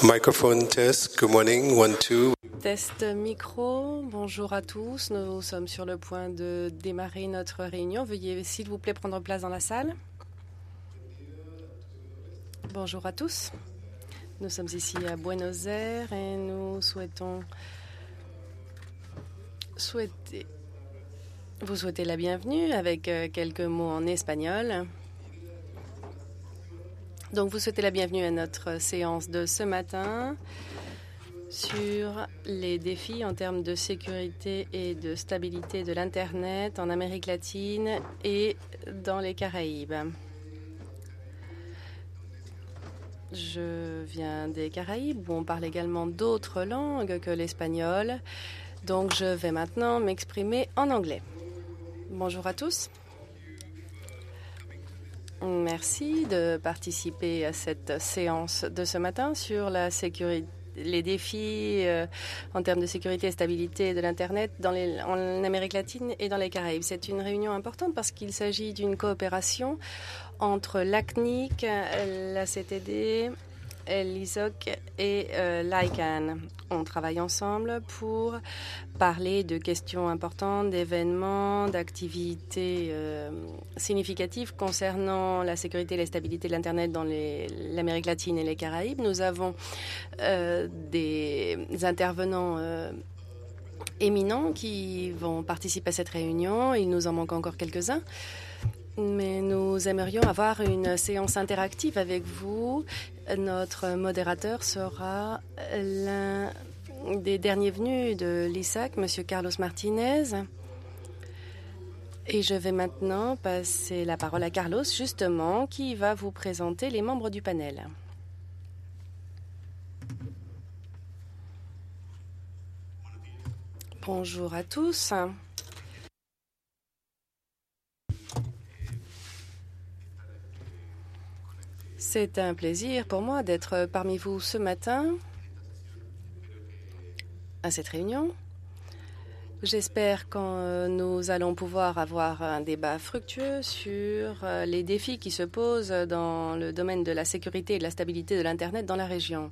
Microphone test. Good morning. 1, 2. Test micro. Bonjour à tous. Nous sommes sur le point de démarrer notre réunion. Veuillez s'il vous plaît prendre place dans la salle. Bonjour à tous. Nous sommes ici à Buenos Aires et nous souhaitons vous souhaiter la bienvenue avec quelques mots en espagnol. Donc, vous souhaitez la bienvenue à notre séance de ce matin sur les défis en termes de sécurité et de stabilité de l'Internet en Amérique latine et dans les Caraïbes. Je viens des Caraïbes où on parle également d'autres langues que l'espagnol. Donc, je vais maintenant m'exprimer en anglais. Bonjour à tous. Merci de participer à cette séance de ce matin sur la sécurité, les défis en termes de sécurité et stabilité de l'Internet en Amérique latine et dans les Caraïbes. C'est une réunion importante parce qu'il s'agit d'une coopération entre l'ACNIC, la CTD, l'ISOC et l'ICANN. On travaille ensemble pour parler de questions importantes, d'événements, d'activités significatives concernant la sécurité et la stabilité de l'Internet dans l'Amérique latine et les Caraïbes. Nous avons des intervenants éminents qui vont participer à cette réunion. Il nous en manque encore quelques-uns. Mais nous aimerions avoir une séance interactive avec vous. Notre modérateur sera l'un des derniers venus de l'ISAC, M. Carlos Martinez. Et je vais maintenant passer la parole à Carlos, justement, qui va vous présenter les membres du panel. Bonjour à tous. C'est un plaisir pour moi d'être parmi vous ce matin à cette réunion. J'espère que nous allons pouvoir avoir un débat fructueux sur les défis qui se posent dans le domaine de la sécurité et de la stabilité de l'Internet dans la région.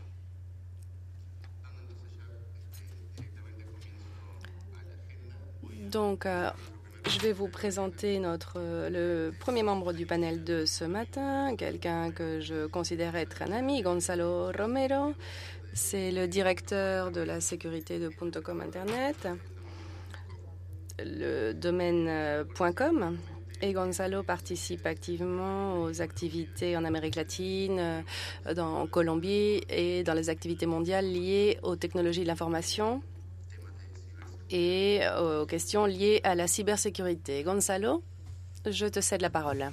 Donc, je vais vous présenter le premier membre du panel de ce matin, quelqu'un que je considère être un ami, Gonzalo Romero. C'est le directeur de la sécurité de .com Internet, le domaine .com. Et Gonzalo participe activement aux activités en Amérique latine, en Colombie et dans les activités mondiales liées aux technologies de l'information et aux questions liées à la cybersécurité. Gonzalo, je te cède la parole.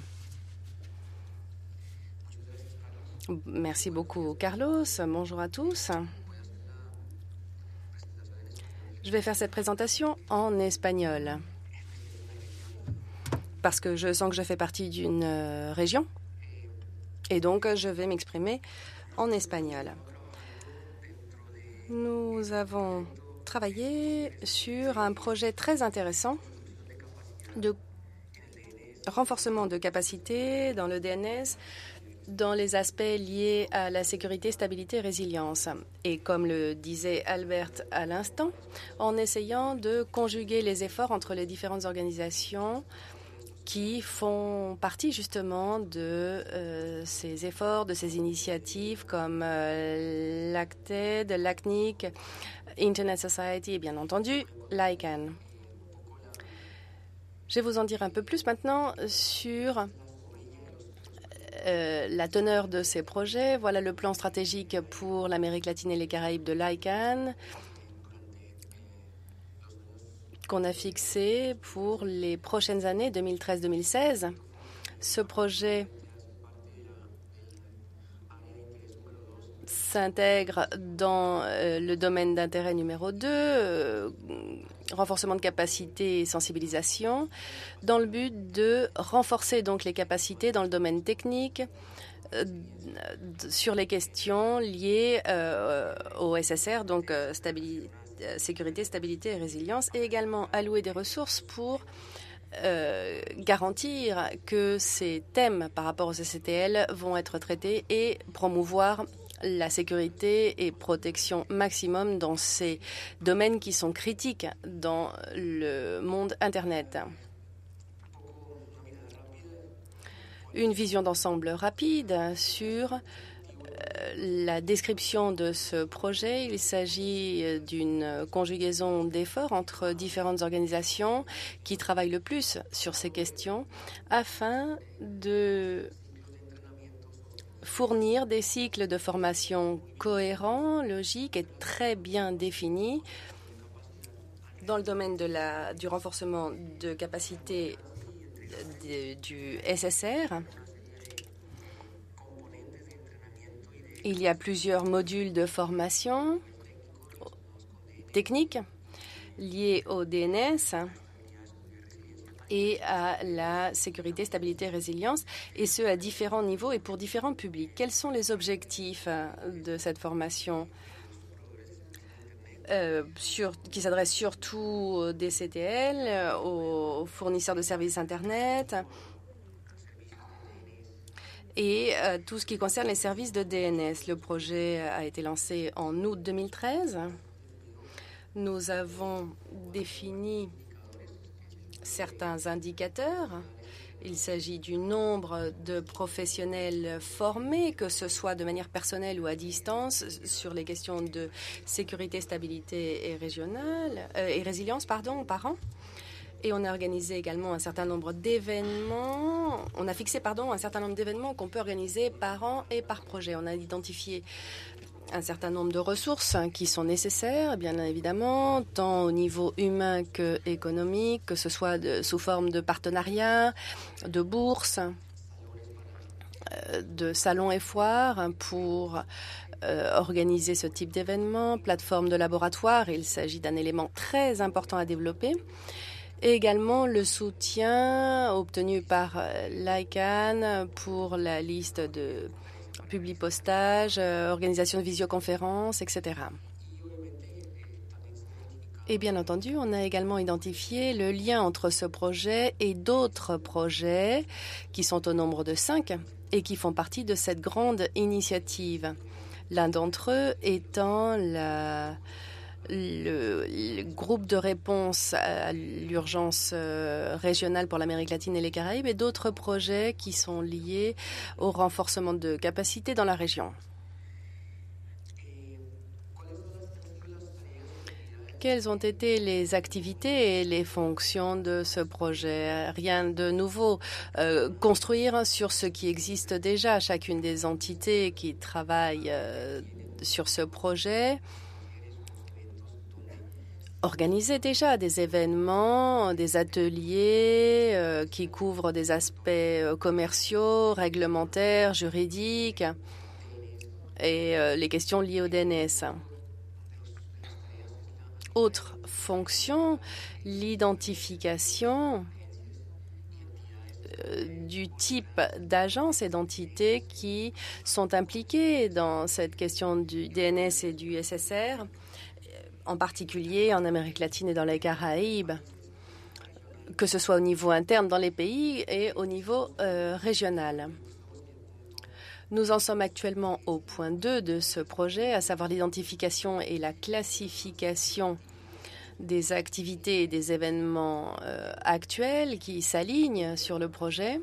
Merci beaucoup, Carlos. Bonjour à tous. Je vais faire cette présentation en espagnol parce que je sens que je fais partie d'une région et donc je vais m'exprimer en espagnol. Nous avons travaillé sur un projet très intéressant de renforcement de capacité dans le DNS dans les aspects liés à la sécurité, stabilité et résilience. Et comme le disait Albert à l'instant, en essayant de conjuguer les efforts entre les différentes organisations qui font partie justement de ces efforts, de ces initiatives comme l'ACTED, l'ACNIC, Internet Society et bien entendu l'ICANN. Je vais vous en dire un peu plus maintenant sur la teneur de ces projets. Voilà le plan stratégique pour l'Amérique latine et les Caraïbes de l'ICANN qu'on a fixé pour les prochaines années 2013-2016. Ce projet s'intègre dans le domaine d'intérêt numéro 2, renforcement de capacité et sensibilisation, dans le but de renforcer donc les capacités dans le domaine technique sur les questions liées au SSR, donc sécurité, stabilité et résilience, et également allouer des ressources pour garantir que ces thèmes par rapport aux CCTL vont être traités et promouvoir la sécurité et protection maximum dans ces domaines qui sont critiques dans le monde Internet. Une vision d'ensemble rapide sur la description de ce projet. Il s'agit d'une conjugaison d'efforts entre différentes organisations qui travaillent le plus sur ces questions afin de fournir des cycles de formation cohérents, logiques et très bien définis dans le domaine du renforcement de capacité du SSR. Il y a plusieurs modules de formation technique liés au DNS et à la sécurité, stabilité et résilience, et ce à différents niveaux et pour différents publics. Quels sont les objectifs de cette formation qui s'adresse surtout aux DCTL, aux fournisseurs de services Internet et tout ce qui concerne les services de DNS. Le projet a été lancé en août 2013. Nous avons défini certains indicateurs. Il s'agit du nombre de professionnels formés, que ce soit de manière personnelle ou à distance, sur les questions de sécurité, stabilité et résilience par an. Et on a organisé également un certain nombre d'événements. On a fixé un certain nombre d'événements qu'on peut organiser par an et par projet. On a identifié un certain nombre de ressources qui sont nécessaires, bien évidemment, tant au niveau humain que économique, que ce soit sous forme de partenariats, de bourses, de salons et foires pour organiser ce type d'événement, plateforme de laboratoire. Il s'agit d'un élément très important à développer. Et également le soutien obtenu par l'ICANN pour la liste de publipostage, organisation de visioconférences, etc. Et bien entendu, on a également identifié le lien entre ce projet et d'autres projets qui sont au nombre de 5 et qui font partie de cette grande initiative. L'un d'entre eux étant le groupe de réponse à l'urgence régionale pour l'Amérique latine et les Caraïbes et d'autres projets qui sont liés au renforcement de capacités dans la région. Quelles ont été les activités et les fonctions de ce projet? Rien de nouveau. Construire sur ce qui existe déjà. Chacune des entités qui travaillent sur ce projet organiser déjà des événements, des ateliers qui couvrent des aspects commerciaux, réglementaires, juridiques et les questions liées au DNS. Autre fonction, l'identification du type d'agence et d'entités qui sont impliquées dans cette question du DNS et du SSR, en particulier en Amérique latine et dans les Caraïbes, que ce soit au niveau interne dans les pays et au niveau régional. Nous en sommes actuellement au point 2 de ce projet, à savoir l'identification et la classification des activités et des événements actuels qui s'alignent sur le projet.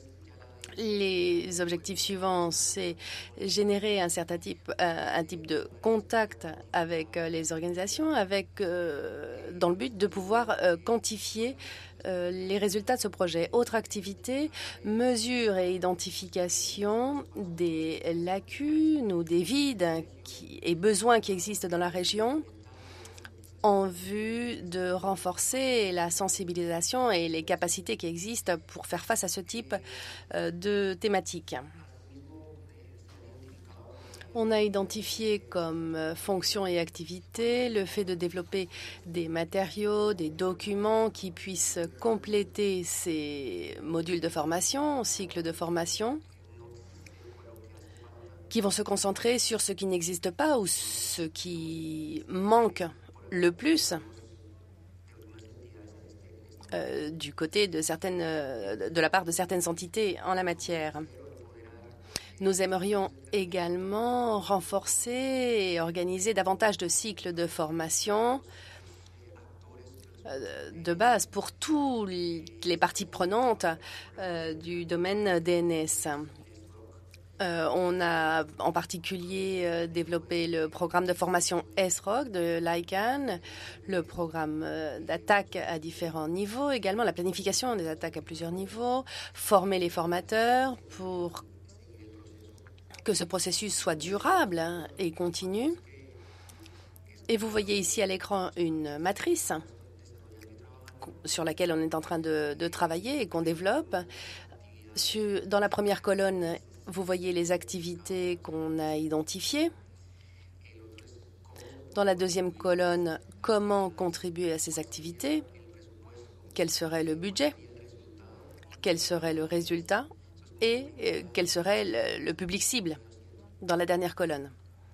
Les objectifs suivants, c'est générer un type de contact avec les organisations, dans le but de pouvoir quantifier les résultats de ce projet. Autre activité, mesure et identification des lacunes ou des vides et besoins qui existent dans la région, en vue de renforcer la sensibilisation et les capacités qui existent pour faire face à ce type de thématiques. On a identifié comme fonction et activité le fait de développer des matériaux, des documents qui puissent compléter ces modules de formation, cycles de formation, qui vont se concentrer sur ce qui n'existe pas ou ce qui manque le plus du côté de la part de certaines entités en la matière. Nous aimerions également renforcer et organiser davantage de cycles de formation de base pour toutes les parties prenantes du domaine DNS. On a en particulier développé le programme de formation SROC de l'ICANN, le programme d'attaque à différents niveaux, également la planification des attaques à plusieurs niveaux, former les formateurs pour que ce processus soit durable et continu. Et vous voyez ici à l'écran une matrice sur laquelle on est en train de travailler et qu'on développe. Dans la première colonne, vous voyez les activités qu'on a identifiées. Dans la deuxième colonne, comment contribuer à ces activités, quel serait le budget, quel serait le résultat et quel serait le public cible dans la dernière colonne.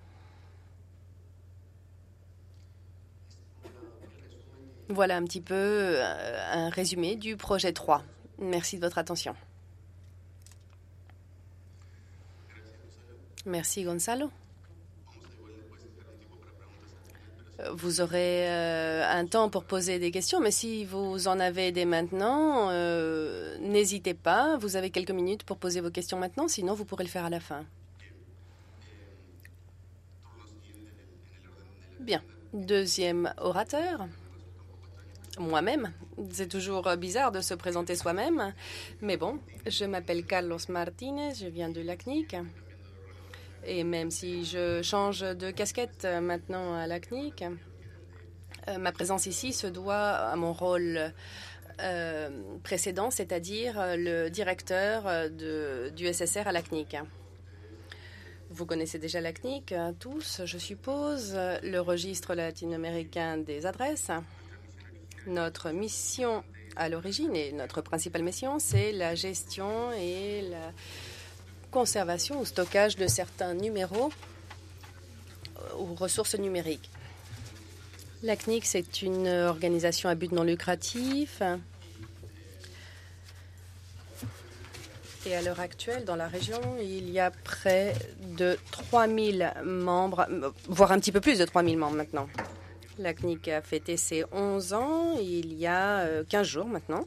Voilà un petit peu un résumé du projet 3. Merci de votre attention. Merci, Gonzalo. Vous aurez un temps pour poser des questions, mais si vous en avez dès maintenant, n'hésitez pas. Vous avez quelques minutes pour poser vos questions maintenant, sinon vous pourrez le faire à la fin. Bien. Deuxième orateur. Moi-même. C'est toujours bizarre de se présenter soi-même, mais bon, je m'appelle Carlos Martinez, je viens de l'ACNIC. Et même si je change de casquette maintenant à l'ACNIC, ma présence ici se doit à mon rôle précédent, c'est-à-dire le directeur du SSR à l'ACNIC. Vous connaissez déjà l'ACNIC, tous, je suppose, le registre latino-américain des adresses. Notre mission à l'origine et notre principale mission, c'est la gestion et la conservation ou stockage de certains numéros ou ressources numériques. L'ACNIC, c'est une organisation à but non lucratif. Et à l'heure actuelle, dans la région, il y a près de 3000 membres, voire un petit peu plus de 3000 membres maintenant. L'ACNIC a fêté ses 11 ans il y a 15 jours maintenant.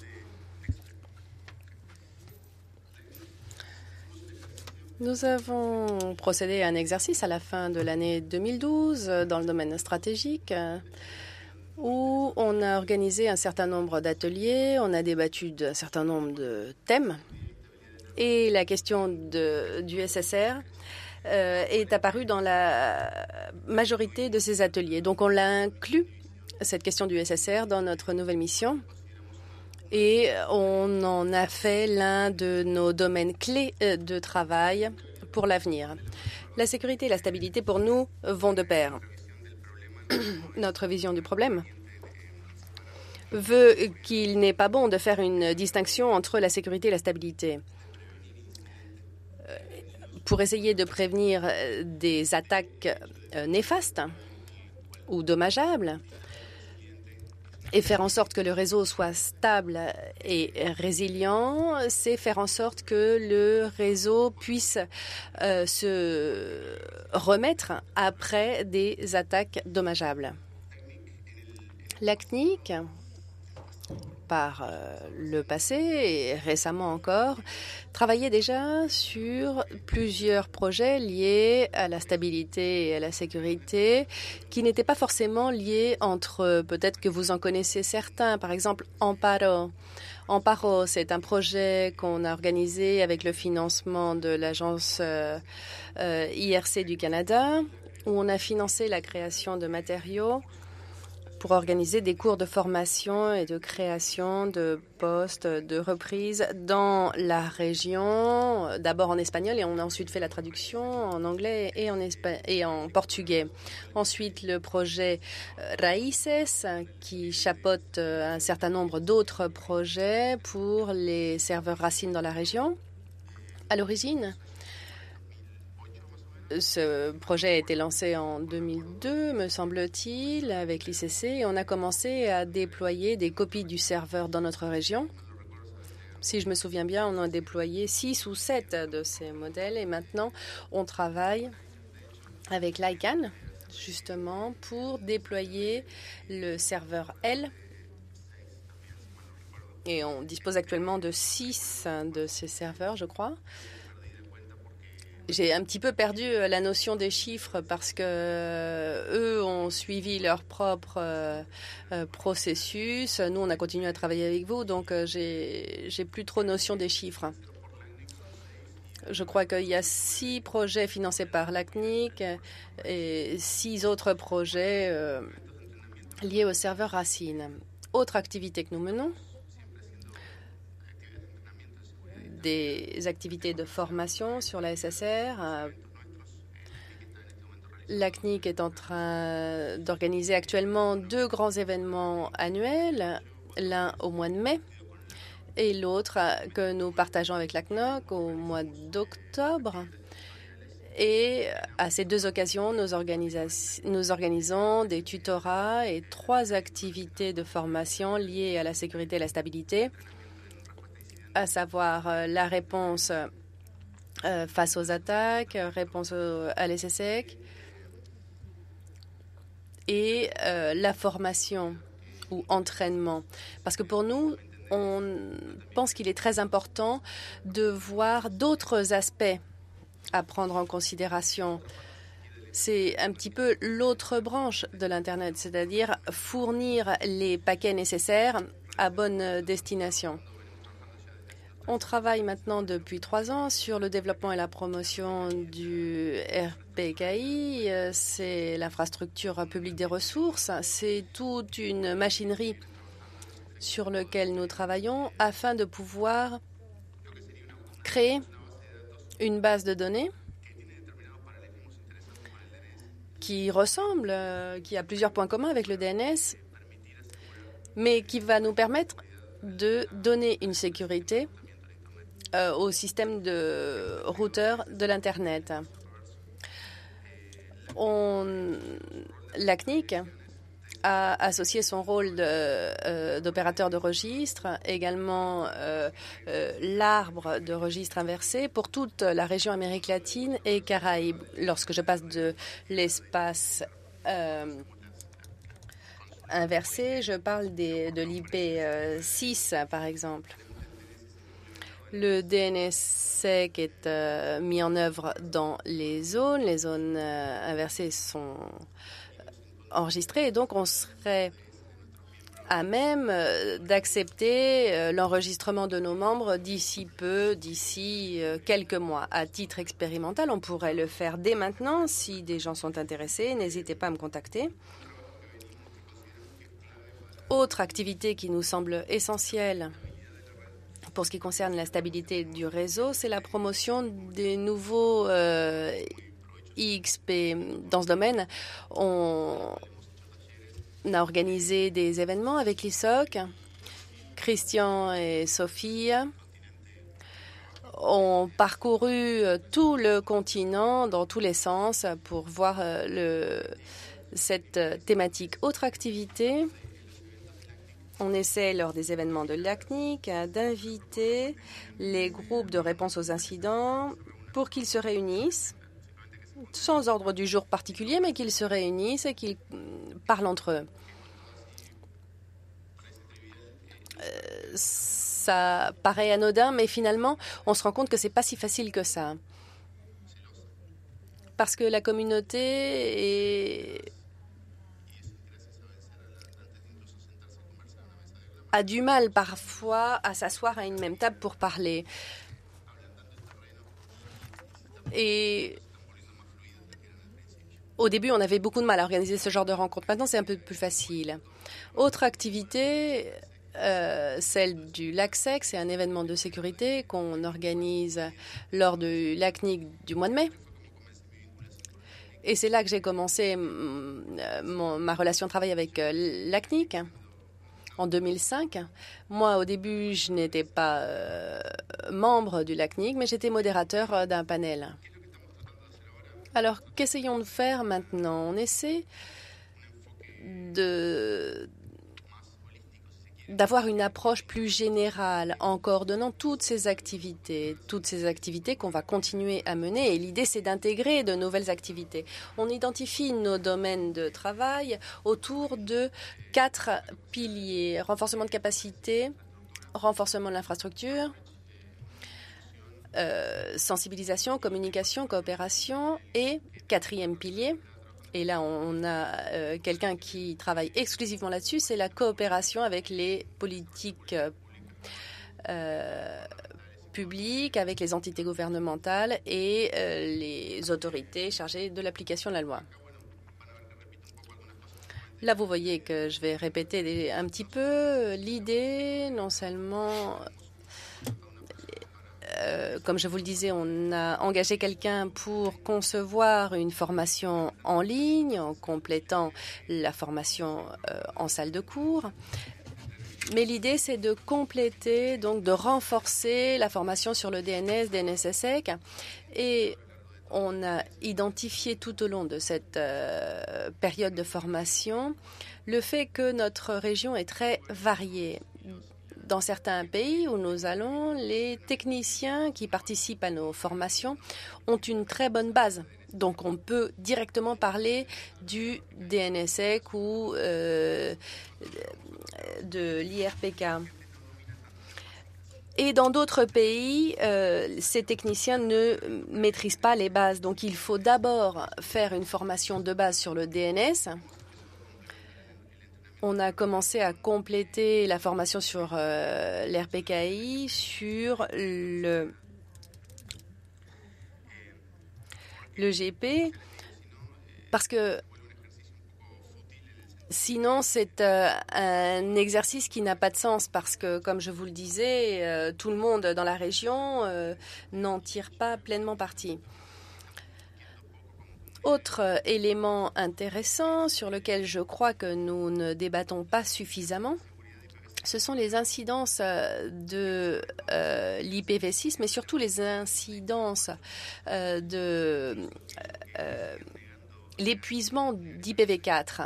Nous avons procédé à un exercice à la fin de l'année 2012 dans le domaine stratégique où on a organisé un certain nombre d'ateliers, on a débattu d'un certain nombre de thèmes et la question du SSR est apparue dans la majorité de ces ateliers. Donc on l'a inclus, cette question du SSR, dans notre nouvelle mission. Et on en a fait l'un de nos domaines clés de travail pour l'avenir. La sécurité et la stabilité, pour nous, vont de pair. Notre vision du problème veut qu'il n'est pas bon de faire une distinction entre la sécurité et la stabilité. Pour essayer de prévenir des attaques néfastes ou dommageables, et faire en sorte que le réseau soit stable et résilient, c'est faire en sorte que le réseau puisse se remettre après des attaques dommageables. L'ACNIC, par le passé et récemment encore, travaillait déjà sur plusieurs projets liés à la stabilité et à la sécurité qui n'étaient pas forcément liés entre eux. Peut-être que vous en connaissez certains, par exemple Amparo. Amparo, c'est un projet qu'on a organisé avec le financement de l'agence IRC du Canada, où on a financé la création de matériaux pour organiser des cours de formation et de création de postes de reprise dans la région, d'abord en espagnol et on a ensuite fait la traduction en anglais et en portugais. Ensuite, le projet Raíces qui chapeaute un certain nombre d'autres projets pour les serveurs racines dans la région. À l'origine, ce projet a été lancé en 2002, me semble-t-il, avec l'ICC, et on a commencé à déployer des copies du serveur dans notre région. Si je me souviens bien, on a déployé 6 ou 7 de ces modèles et maintenant on travaille avec l'ICANN justement pour déployer le serveur L. Et on dispose actuellement de 6 de ces serveurs, je crois. J'ai un petit peu perdu la notion des chiffres parce que eux ont suivi leur propre processus. Nous, on a continué à travailler avec vous, donc j'ai plus trop notion des chiffres. Je crois qu'il y a 6 projets financés par l'ACNIC et 6 autres projets liés au serveur Racine. Autre activité que nous menons, des activités de formation sur la SSR. L'ACNIC est en train d'organiser actuellement 2 grands événements annuels, l'un au mois de mai et l'autre que nous partageons avec l'ACNOC au mois d'octobre. Et à ces 2 occasions, nous organisons des tutorats et 3 activités de formation liées à la sécurité et la stabilité, à savoir la réponse face aux attaques, réponse à l'SSEC et la formation ou entraînement. Parce que pour nous, on pense qu'il est très important de voir d'autres aspects à prendre en considération. C'est un petit peu l'autre branche de l'Internet, c'est-à-dire fournir les paquets nécessaires à bonne destination. On travaille maintenant depuis 3 ans sur le développement et la promotion du RPKI. C'est l'infrastructure publique des ressources. C'est toute une machinerie sur laquelle nous travaillons afin de pouvoir créer une base de données qui ressemble, qui a plusieurs points communs avec le DNS, mais qui va nous permettre de donner une sécurité au système de routeurs de l'Internet. L'ACNIC a associé son rôle d'opérateur de registre, également l'arbre de registre inversé pour toute la région Amérique latine et Caraïbes. Lorsque je passe de l'espace inversé, je parle de l'IP 6, par exemple. Le DNSSEC est mis en œuvre dans les zones. Les zones inversées sont enregistrées et donc on serait à même d'accepter l'enregistrement de nos membres d'ici quelques mois. À titre expérimental, on pourrait le faire dès maintenant. Si des gens sont intéressés, n'hésitez pas à me contacter. Autre activité qui nous semble essentielle pour ce qui concerne la stabilité du réseau, c'est la promotion des nouveaux IXP. Dans ce domaine, on a organisé des événements avec l'ISOC. Christian et Sophie ont parcouru tout le continent dans tous les sens pour voir cette thématique. Autre activité, on essaie, lors des événements de l'ACNIC, d'inviter les groupes de réponse aux incidents pour qu'ils se réunissent, sans ordre du jour particulier, mais qu'ils se réunissent et qu'ils parlent entre eux. Ça paraît anodin, mais finalement, on se rend compte que c'est pas si facile que ça. Parce que la communauté a du mal parfois à s'asseoir à une même table pour parler. Et au début, on avait beaucoup de mal à organiser ce genre de rencontre. Maintenant, c'est un peu plus facile. Autre activité, celle du LACSEC, c'est un événement de sécurité qu'on organise lors de l'ACNIC du mois de mai. Et c'est là que j'ai commencé ma relation de travail avec l'ACNIC. En 2005, moi, au début, je n'étais pas membre du LACNIC, mais j'étais modérateur d'un panel. Alors, qu'essayons de faire maintenant? On essaie d'avoir une approche plus générale en coordonnant toutes ces activités qu'on va continuer à mener. Et l'idée, c'est d'intégrer de nouvelles activités. On identifie nos domaines de travail autour de 4 piliers. Renforcement de capacité, renforcement de l'infrastructure, sensibilisation, communication, coopération et 4e pilier. Et là, on a quelqu'un qui travaille exclusivement là-dessus, c'est la coopération avec les politiques publiques, avec les entités gouvernementales et les autorités chargées de l'application de la loi. Là, vous voyez que je vais répéter un petit peu l'idée, non seulement... comme je vous le disais, on a engagé quelqu'un pour concevoir une formation en ligne en complétant la formation en salle de cours. Mais l'idée, c'est de compléter, donc de renforcer la formation sur le DNS, DNSSEC. Et on a identifié tout au long de cette période de formation le fait que notre région est très variée. Dans certains pays où nous allons, les techniciens qui participent à nos formations ont une très bonne base. Donc, on peut directement parler du DNSSEC ou de l'IRPK. Et dans d'autres pays, ces techniciens ne maîtrisent pas les bases. Donc, il faut d'abord faire une formation de base sur le DNS. On a commencé à compléter la formation sur l'RPKI, sur le GP, parce que sinon c'est un exercice qui n'a pas de sens, parce que, comme je vous le disais, tout le monde dans la région n'en tire pas pleinement parti. Autre élément intéressant sur lequel je crois que nous ne débattons pas suffisamment, ce sont les incidences de l'IPv6, mais surtout les incidences de l'épuisement d'IPv4.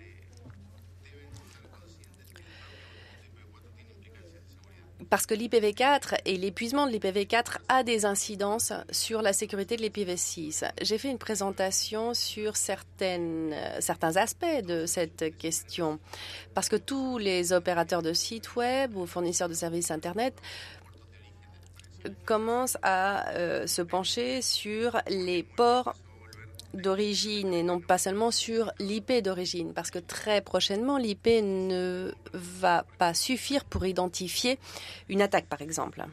Parce que l'IPv4 et l'épuisement de l'IPv4 a des incidences sur la sécurité de l'IPv6. J'ai fait une présentation sur certains aspects de cette question, parce que tous les opérateurs de sites web ou fournisseurs de services Internet commencent à se pencher sur les ports d'origine et non pas seulement sur l'IP d'origine, parce que très prochainement, l'IP ne va pas suffire pour identifier une attaque, par exemple.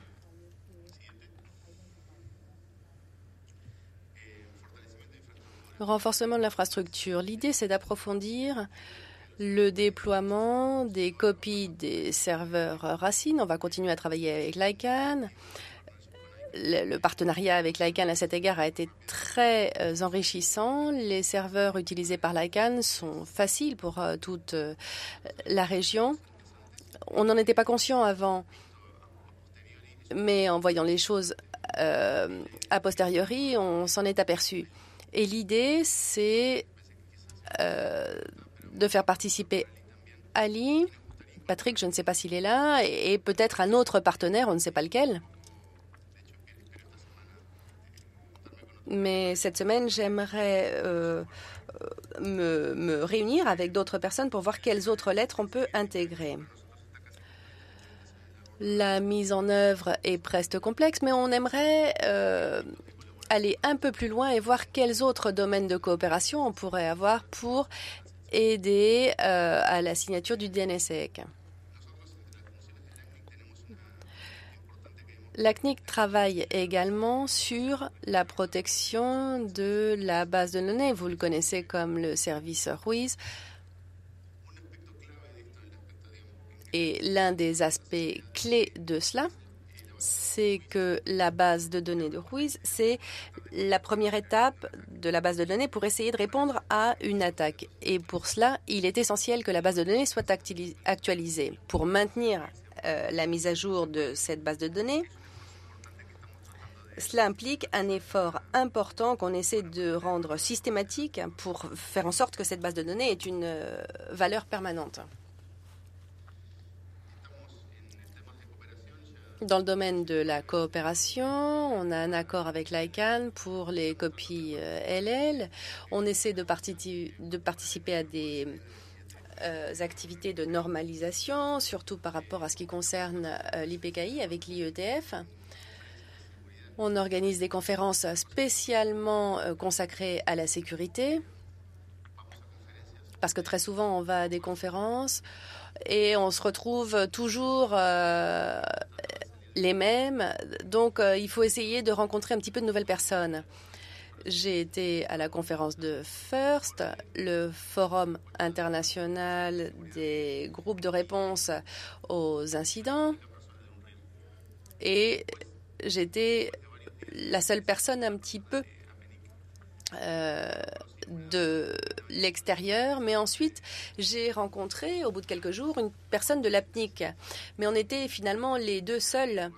Le renforcement de l'infrastructure. L'idée, c'est d'approfondir le déploiement des copies des serveurs Racine. On va continuer à travailler avec l'ICANN. Le partenariat avec l'ICANN à cet égard a été très enrichissant. Les serveurs utilisés par l'ICANN sont faciles pour toute la région. On n'en était pas conscient avant, mais en voyant les choses a posteriori, on s'en est aperçu. Et l'idée, c'est de faire participer Ali, Patrick, je ne sais pas s'il est là, et peut-être un autre partenaire, on ne sait pas lequel. Mais cette semaine, j'aimerais me réunir avec d'autres personnes pour voir quelles autres lettres on peut intégrer. La mise en œuvre est presque complexe, mais on aimerait aller un peu plus loin et voir quels autres domaines de coopération on pourrait avoir pour aider à la signature du DNSSEC. La CNIC travaille également sur la protection de la base de données. Vous le connaissez comme le service Ruiz. Et l'un des aspects clés de cela, c'est que la base de données de Ruiz, c'est la première étape de la base de données pour essayer de répondre à une attaque. Et pour cela, il est essentiel que la base de données soit actualisée. Pour maintenir la mise à jour de cette base de données, cela implique un effort important qu'on essaie de rendre systématique pour faire en sorte que cette base de données ait une valeur permanente. Dans le domaine de la coopération, on a un accord avec l'ICANN pour les copies LL. On essaie de participer à des activités de normalisation, surtout par rapport à ce qui concerne l'IPKI avec l'IETF. On organise des conférences spécialement consacrées à la sécurité, parce que très souvent on va à des conférences et on se retrouve toujours les mêmes. Donc il faut essayer de rencontrer un petit peu de nouvelles personnes. J'ai été à la conférence de FIRST, le Forum international des groupes de réponse aux incidents. Et j'étais la seule personne un petit peu de l'extérieur. Mais ensuite, j'ai rencontré, au bout de quelques jours, une personne de l'APNIC. Mais on était finalement les deux seuls.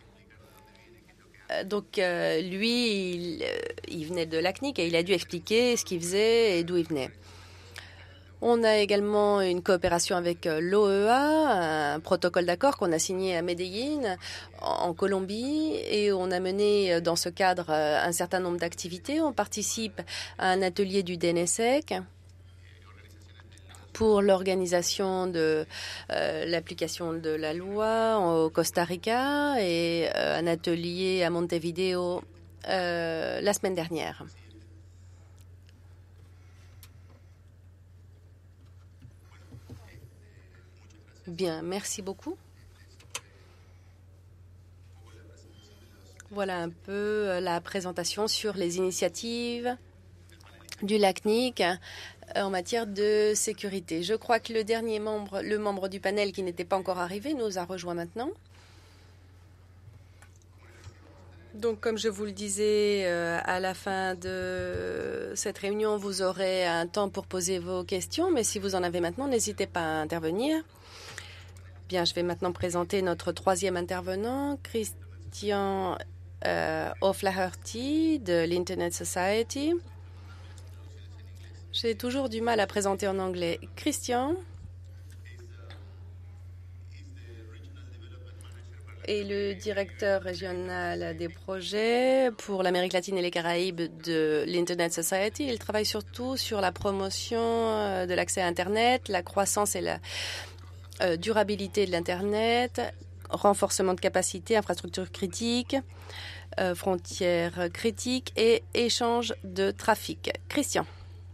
Donc, lui, il venait de l'ACNIC et il a dû expliquer ce qu'il faisait et d'où il venait. On a également une coopération avec l'OEA, un protocole d'accord qu'on a signé à Medellín, en Colombie, et on a mené dans ce cadre un certain nombre d'activités. On participe à un atelier du DNSSEC pour l'organisation de l'application de la loi au Costa Rica et un atelier à Montevideo la semaine dernière. Bien, merci beaucoup. Voilà un peu la présentation sur les initiatives du LACNIC en matière de sécurité. Je crois que le membre du panel qui n'était pas encore arrivé, nous a rejoint maintenant. Donc, comme je vous le disais, à la fin de cette réunion, vous aurez un temps pour poser vos questions, mais si vous en avez maintenant, n'hésitez pas à intervenir. Bien, je vais maintenant présenter notre troisième intervenant, Christian O'Flaherty de l'Internet Society. J'ai toujours du mal à présenter en anglais. Christian est le directeur régional des projets pour l'Amérique latine et les Caraïbes de l'Internet Society. Il travaille surtout sur la promotion de l'accès à Internet, la croissance et la durabilité de l'Internet, renforcement de capacité, infrastructures critiques, frontières critiques et échange de trafic. Christian.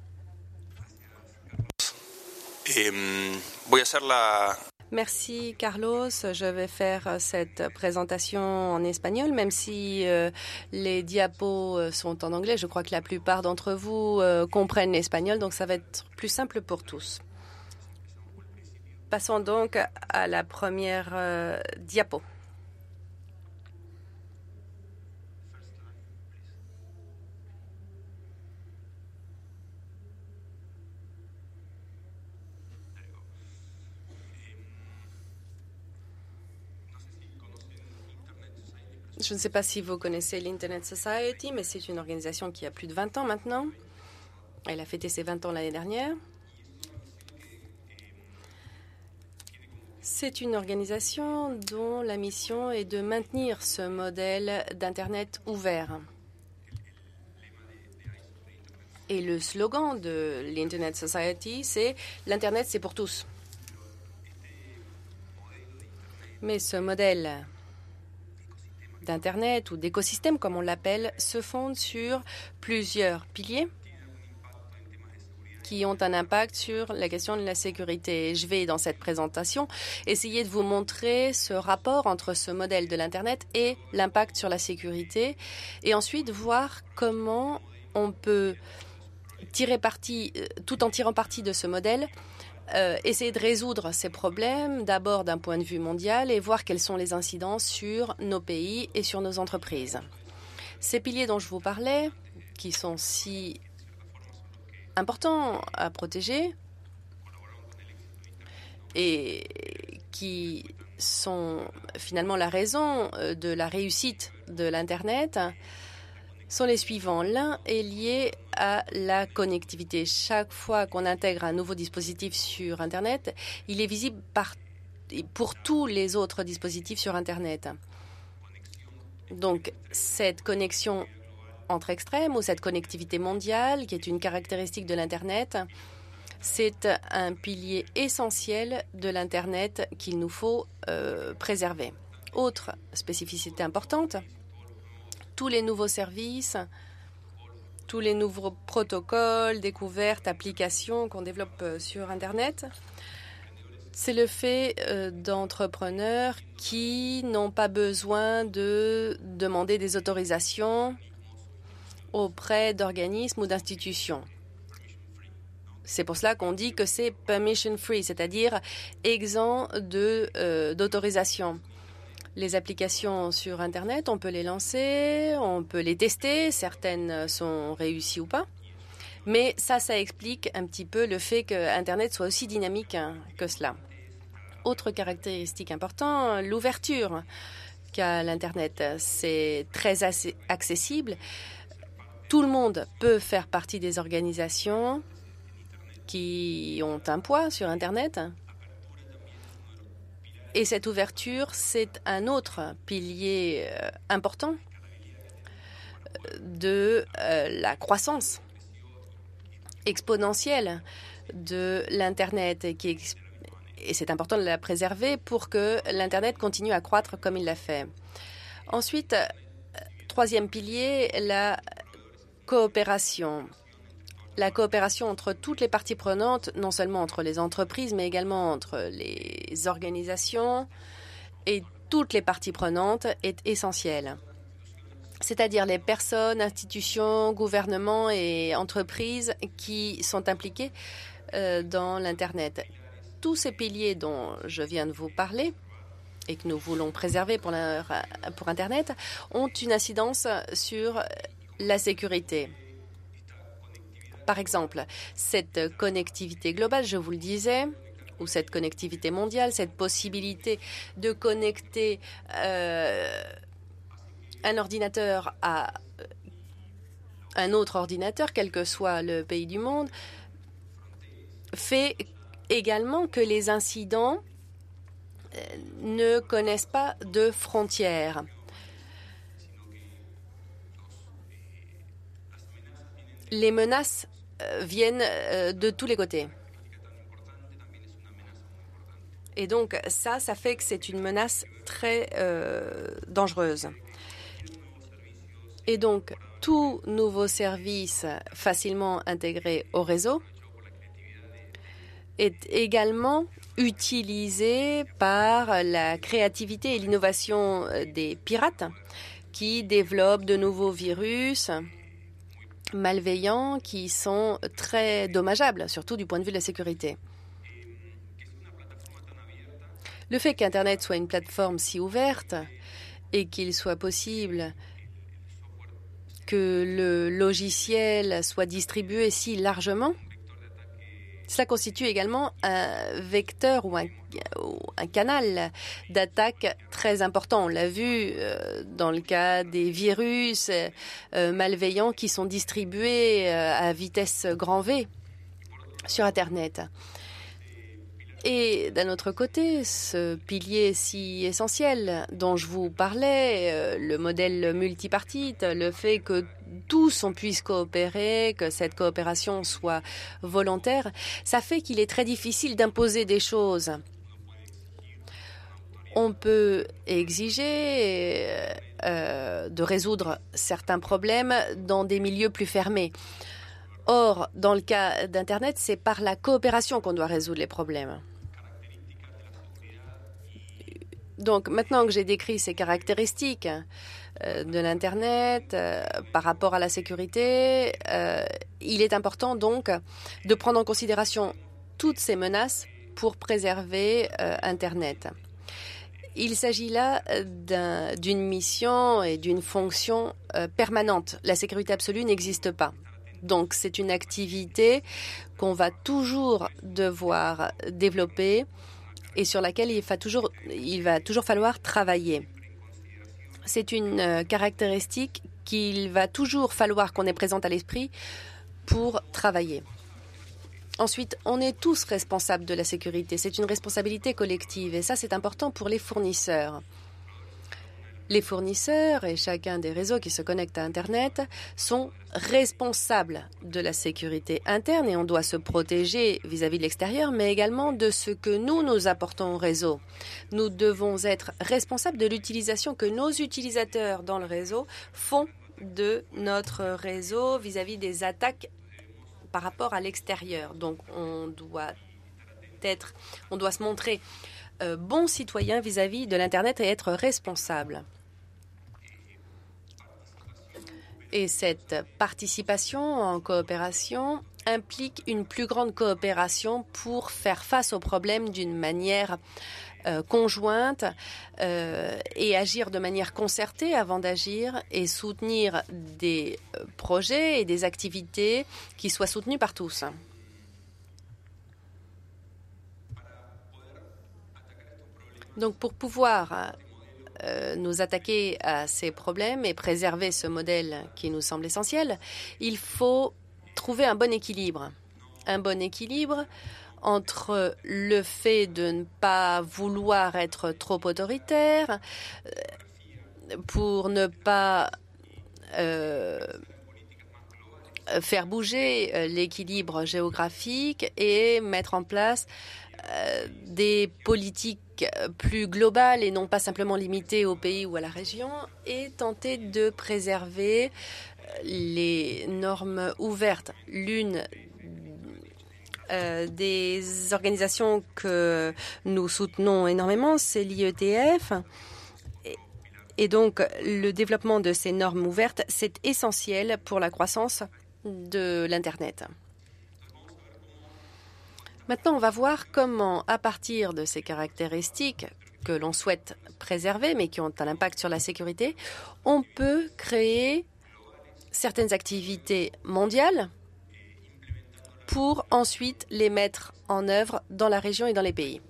Merci Carlos. Je vais faire cette présentation en espagnol, même si les diapos sont en anglais. Je crois que la plupart d'entre vous comprennent l'espagnol, donc ça va être plus simple pour tous. Passons donc à la première diapo. Je ne sais pas si vous connaissez l'Internet Society, mais c'est une organisation qui a plus de 20 ans maintenant. Elle a fêté ses 20 ans l'année dernière. C'est une organisation dont la mission est de maintenir ce modèle d'Internet ouvert. Et le slogan de l'Internet Society, c'est « L'Internet, c'est pour tous ». Mais ce modèle d'Internet ou d'écosystème, comme on l'appelle, se fonde sur plusieurs piliers qui ont un impact sur la question de la sécurité. Je vais, dans cette présentation, essayer de vous montrer ce rapport entre ce modèle de l'Internet et l'impact sur la sécurité, et ensuite voir comment on peut tirer parti, tout en tirant parti de ce modèle, essayer de résoudre ces problèmes, d'abord d'un point de vue mondial, et voir quelles sont les incidences sur nos pays et sur nos entreprises. Ces piliers dont je vous parlais, qui sont si importants à protéger et qui sont finalement la raison de la réussite de l'Internet, sont les suivants. L'un est lié à la connectivité. Chaque fois qu'on intègre un nouveau dispositif sur Internet, il est visible par pour tous les autres dispositifs sur Internet. Donc, cette connexion entre extrêmes ou cette connectivité mondiale, qui est une caractéristique de l'Internet, c'est un pilier essentiel de l'Internet qu'il nous faut préserver. Autre spécificité importante, tous les nouveaux services, tous les nouveaux protocoles, découvertes, applications qu'on développe sur Internet, c'est le fait d'entrepreneurs qui n'ont pas besoin de demander des autorisations auprès d'organismes ou d'institutions. C'est pour cela qu'on dit que c'est permission free, c'est-à-dire exempt d'autorisation. Les applications sur Internet, on peut les lancer, on peut les tester, certaines sont réussies ou pas. Mais ça explique un petit peu le fait que Internet soit aussi dynamique que cela. Autre caractéristique importante, l'ouverture qu'a l'Internet. C'est très accessible. Tout le monde peut faire partie des organisations qui ont un poids sur Internet. Et cette ouverture, c'est un autre pilier important de la croissance exponentielle de l'Internet et c'est important de la préserver pour que l'Internet continue à croître comme il l'a fait. Ensuite, troisième pilier, la coopération. La coopération entre toutes les parties prenantes, non seulement entre les entreprises, mais également entre les organisations et toutes les parties prenantes est essentielle. C'est-à-dire les personnes, institutions, gouvernements et entreprises qui sont impliquées dans l'Internet. Tous ces piliers dont je viens de vous parler et que nous voulons préserver pour Internet ont une incidence sur la sécurité. Par exemple, cette connectivité globale, je vous le disais, ou cette connectivité mondiale, cette possibilité de connecter un ordinateur à un autre ordinateur, quel que soit le pays du monde, fait également que les incidents ne connaissent pas de frontières. Les menaces viennent de tous les côtés. Et donc, ça fait que c'est une menace très dangereuse. Et donc, tout nouveau service facilement intégré au réseau est également utilisé par la créativité et l'innovation des pirates qui développent de nouveaux virus malveillants qui sont très dommageables, surtout du point de vue de la sécurité. Le fait qu'Internet soit une plateforme si ouverte et qu'il soit possible que le logiciel soit distribué si largement, cela constitue également un vecteur ou un canal d'attaque très important. On l'a vu dans le cas des virus malveillants qui sont distribués à vitesse grand V sur Internet. Et d'un autre côté, ce pilier si essentiel dont je vous parlais, le modèle multipartite, le fait que tous on puisse coopérer, que cette coopération soit volontaire, ça fait qu'il est très difficile d'imposer des choses. On peut exiger de résoudre certains problèmes dans des milieux plus fermés. Or, dans le cas d'Internet, c'est par la coopération qu'on doit résoudre les problèmes. Donc, maintenant que j'ai décrit ces caractéristiques de l'Internet par rapport à la sécurité, il est important donc de prendre en considération toutes ces menaces pour préserver Internet. Il s'agit là d'une mission et d'une fonction permanente. La sécurité absolue n'existe pas. Donc, c'est une activité qu'on va toujours devoir développer et sur laquelle il va toujours falloir travailler. C'est une caractéristique qu'il va toujours falloir qu'on ait présente à l'esprit pour travailler. Ensuite, on est tous responsables de la sécurité. C'est une responsabilité collective et ça, c'est important pour les fournisseurs. Les fournisseurs et chacun des réseaux qui se connectent à Internet sont responsables de la sécurité interne et on doit se protéger vis-à-vis de l'extérieur, mais également de ce que nous apportons au réseau. Nous devons être responsables de l'utilisation que nos utilisateurs dans le réseau font de notre réseau vis-à-vis des attaques par rapport à l'extérieur. Donc, on doit se montrer bon citoyen vis-à-vis de l'Internet et être responsable. Et cette participation en coopération implique une plus grande coopération pour faire face aux problèmes d'une manière conjointe et agir de manière concertée avant d'agir et soutenir des projets et des activités qui soient soutenus par tous. Donc, pour pouvoir nous attaquer à ces problèmes et préserver ce modèle qui nous semble essentiel, il faut trouver un bon équilibre. Un bon équilibre entre le fait de ne pas vouloir être trop autoritaire, pour ne pas faire bouger l'équilibre géographique et mettre en place des politiques plus globales et non pas simplement limitées au pays ou à la région, et tenter de préserver les normes ouvertes. L'une des organisations que nous soutenons énormément, c'est l'IETF. Et donc, le développement de ces normes ouvertes, c'est essentiel pour la croissance de l'Internet. Maintenant, on va voir comment, à partir de ces caractéristiques que l'on souhaite préserver, mais qui ont un impact sur la sécurité, on peut créer certaines activités mondiales pour ensuite les mettre en œuvre dans la région et dans les pays.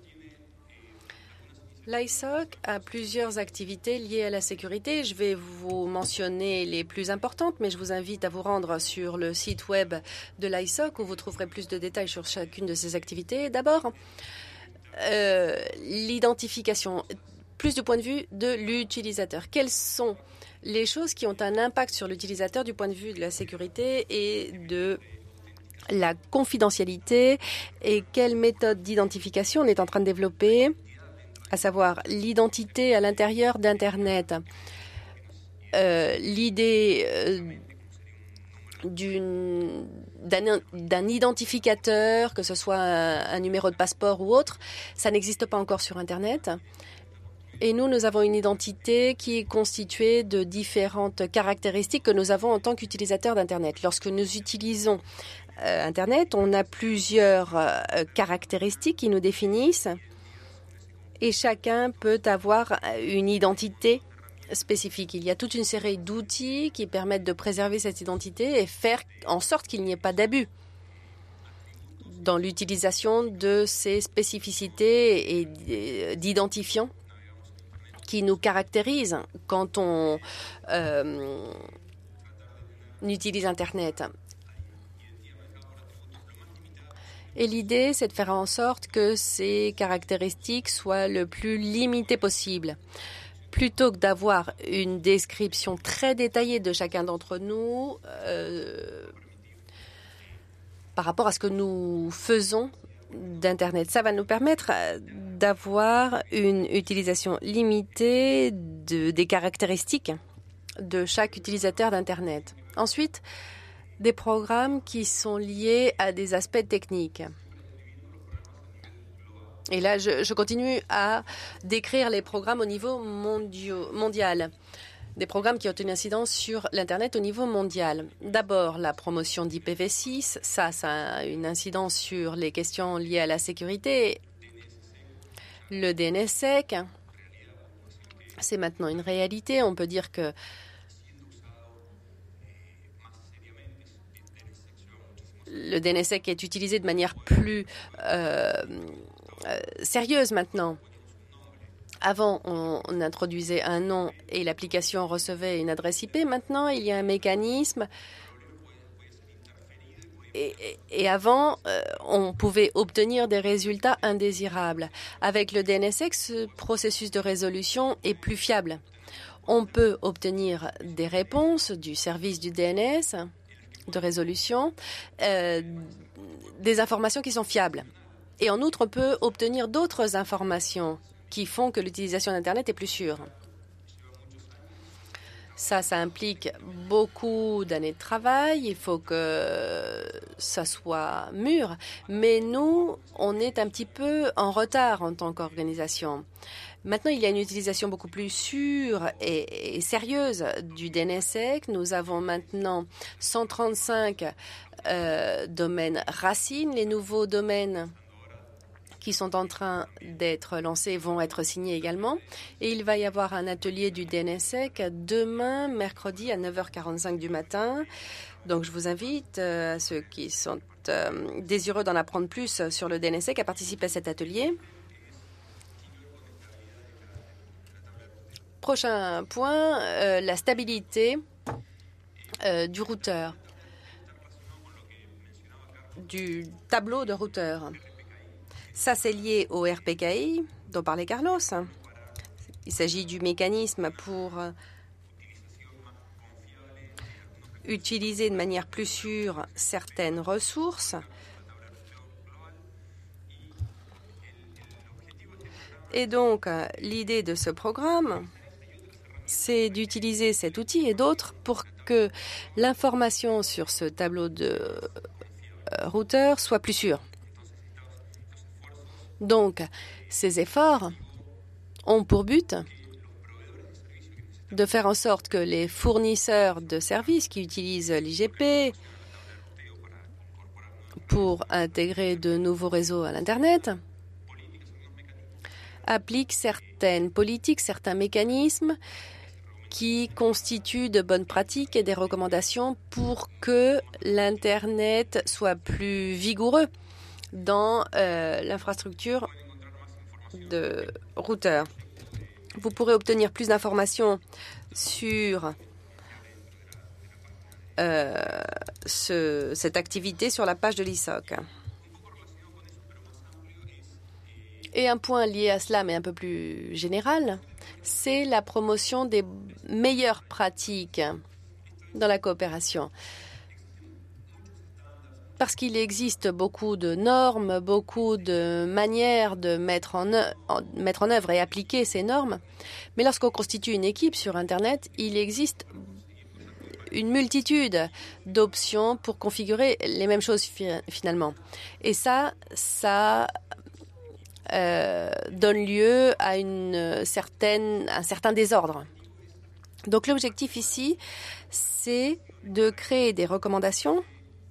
L'ISOC a plusieurs activités liées à la sécurité. Je vais vous mentionner les plus importantes, mais je vous invite à vous rendre sur le site web de l'ISOC où vous trouverez plus de détails sur chacune de ces activités. D'abord, l'identification, plus du point de vue de l'utilisateur. Quelles sont les choses qui ont un impact sur l'utilisateur du point de vue de la sécurité et de la confidentialité, et quelle méthode d'identification on est en train de développer, à savoir l'identité à l'intérieur d'Internet, l'idée d'un identificateur, que ce soit un numéro de passeport ou autre, ça n'existe pas encore sur Internet. Et nous avons une identité qui est constituée de différentes caractéristiques que nous avons en tant qu'utilisateurs d'Internet. Lorsque nous utilisons Internet, on a plusieurs caractéristiques qui nous définissent. Et chacun peut avoir une identité spécifique. Il y a toute une série d'outils qui permettent de préserver cette identité et faire en sorte qu'il n'y ait pas d'abus dans l'utilisation de ces spécificités et d'identifiants qui nous caractérisent quand on utilise Internet. Et l'idée, c'est de faire en sorte que ces caractéristiques soient le plus limitées possible. Plutôt que d'avoir une description très détaillée de chacun d'entre nous par rapport à ce que nous faisons d'Internet. Ça va nous permettre d'avoir une utilisation limitée des caractéristiques de chaque utilisateur d'Internet. Ensuite, des programmes qui sont liés à des aspects techniques. Et là, je continue à décrire les programmes au niveau mondial. Des programmes qui ont une incidence sur l'Internet au niveau mondial. D'abord, la promotion d'IPv6. Ça a une incidence sur les questions liées à la sécurité. Le DNSSEC, c'est maintenant une réalité. On peut dire que le DNSSEC est utilisé de manière plus sérieuse maintenant. Avant, on introduisait un nom et l'application recevait une adresse IP. Maintenant, il y a un mécanisme Et avant, on pouvait obtenir des résultats indésirables. Avec le DNSX, ce processus de résolution est plus fiable. On peut obtenir des réponses du service du DNS de résolution, des informations qui sont fiables. Et en outre, on peut obtenir d'autres informations qui font que l'utilisation d'Internet est plus sûre. Ça implique beaucoup d'années de travail. Il faut que ça soit mûr. Mais nous, on est un petit peu en retard en tant qu'organisation. Maintenant, il y a une utilisation beaucoup plus sûre et sérieuse du DNSSEC. Nous avons maintenant 135 domaines racines. Les nouveaux domaines qui sont en train d'être lancés vont être signés également. Et il va y avoir un atelier du DNSSEC demain, mercredi, à 9h45 du matin. Donc, je vous invite à ceux qui sont désireux d'en apprendre plus sur le DNSSEC à participer à cet atelier. Prochain point, la stabilité du routeur, du tableau de routeur. Ça, c'est lié au RPKI dont parlait Carlos. Il s'agit du mécanisme pour utiliser de manière plus sûre certaines ressources. Et donc, l'idée de ce programme, c'est d'utiliser cet outil et d'autres pour que l'information sur ce tableau de routeur soit plus sûre. Donc, ces efforts ont pour but de faire en sorte que les fournisseurs de services qui utilisent l'IGP pour intégrer de nouveaux réseaux à l'Internet appliquent certaines politiques, certains mécanismes qui constituent de bonnes pratiques et des recommandations pour que l'Internet soit plus vigoureux dans l'infrastructure de routeurs. Vous pourrez obtenir plus d'informations sur cette activité sur la page de l'ISOC. Et un point lié à cela, mais un peu plus général, c'est la promotion des meilleures pratiques dans la coopération. Parce qu'il existe beaucoup de normes, beaucoup de manières de mettre en œuvre et appliquer ces normes. Mais lorsqu'on constitue une équipe sur Internet, il existe une multitude d'options pour configurer les mêmes choses finalement. Et ça donne lieu à un certain désordre. Donc l'objectif ici, c'est de créer des recommandations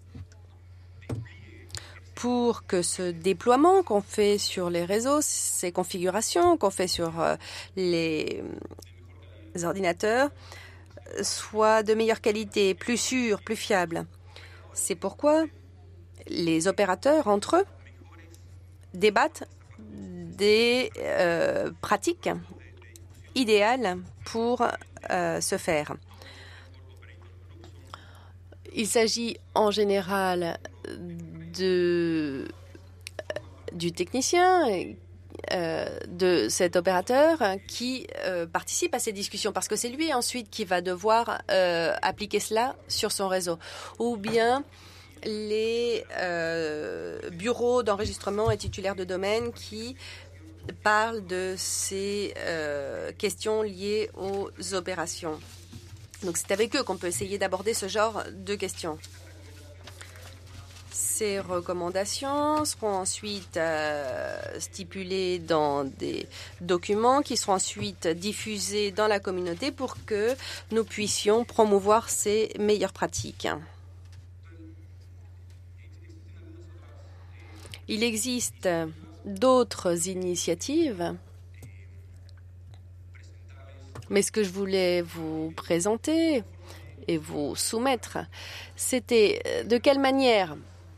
pour que ce déploiement qu'on fait sur les réseaux, ces configurations qu'on fait sur les ordinateurs, soient de meilleure qualité, plus sûrs, plus fiables. C'est pourquoi les opérateurs, entre eux, débattent des pratiques idéales pour ce faire. Il s'agit en général du technicien, de cet opérateur qui participe à ces discussions parce que c'est lui ensuite qui va devoir appliquer cela sur son réseau. Ou bien les bureaux d'enregistrement et titulaires de domaine qui parlent de ces questions liées aux opérations. Donc c'est avec eux qu'on peut essayer d'aborder ce genre de questions. Ces recommandations seront ensuite stipulées dans des documents qui seront ensuite diffusés dans la communauté pour que nous puissions promouvoir ces meilleures pratiques. Il existe d'autres initiatives, mais ce que je voulais vous présenter et vous soumettre, c'était de quelle manière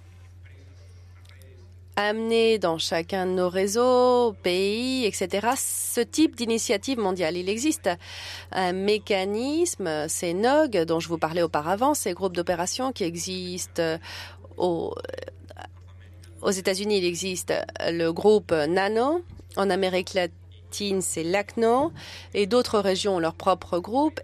amener dans chacun de nos réseaux, pays, etc., ce type d'initiative mondiale. Il existe un mécanisme, ces NOG, dont je vous parlais auparavant, ces groupes d'opération qui existent Aux États-Unis, il existe le groupe NANO. En Amérique latine, c'est LACNO. Et d'autres régions ont leur propre groupe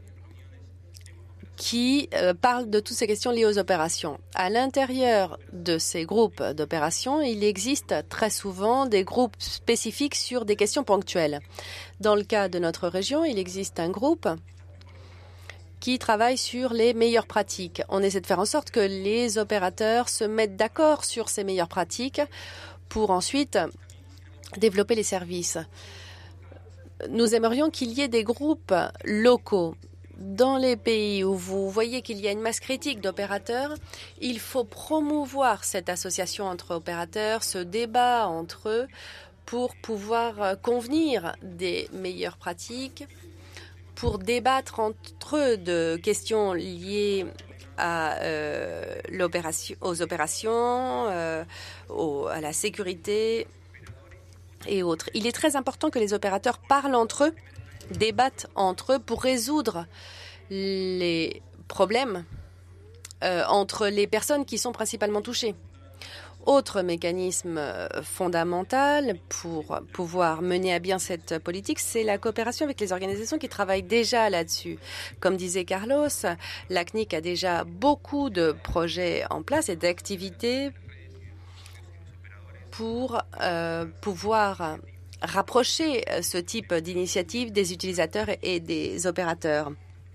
qui parlent de toutes ces questions liées aux opérations. À l'intérieur de ces groupes d'opérations, il existe très souvent des groupes spécifiques sur des questions ponctuelles. Dans le cas de notre région, il existe un groupe qui travaille sur les meilleures pratiques. On essaie de faire en sorte que les opérateurs se mettent d'accord sur ces meilleures pratiques pour ensuite développer les services. Nous aimerions qu'il y ait des groupes locaux. Dans les pays où vous voyez qu'il y a une masse critique d'opérateurs, il faut promouvoir cette association entre opérateurs, ce débat entre eux pour pouvoir convenir des meilleures pratiques, pour débattre entre eux de questions liées à aux opérations, à la sécurité et autres. Il est très important que les opérateurs parlent entre eux, débattent entre eux pour résoudre les problèmes entre les personnes qui sont principalement touchées. Autre mécanisme fondamental pour pouvoir mener à bien cette politique, c'est la coopération avec les organisations qui travaillent déjà là-dessus. Comme disait Carlos, la CNIC a déjà beaucoup de projets en place et d'activités pour pouvoir rapprocher ce type d'initiative des utilisateurs et des opérateurs.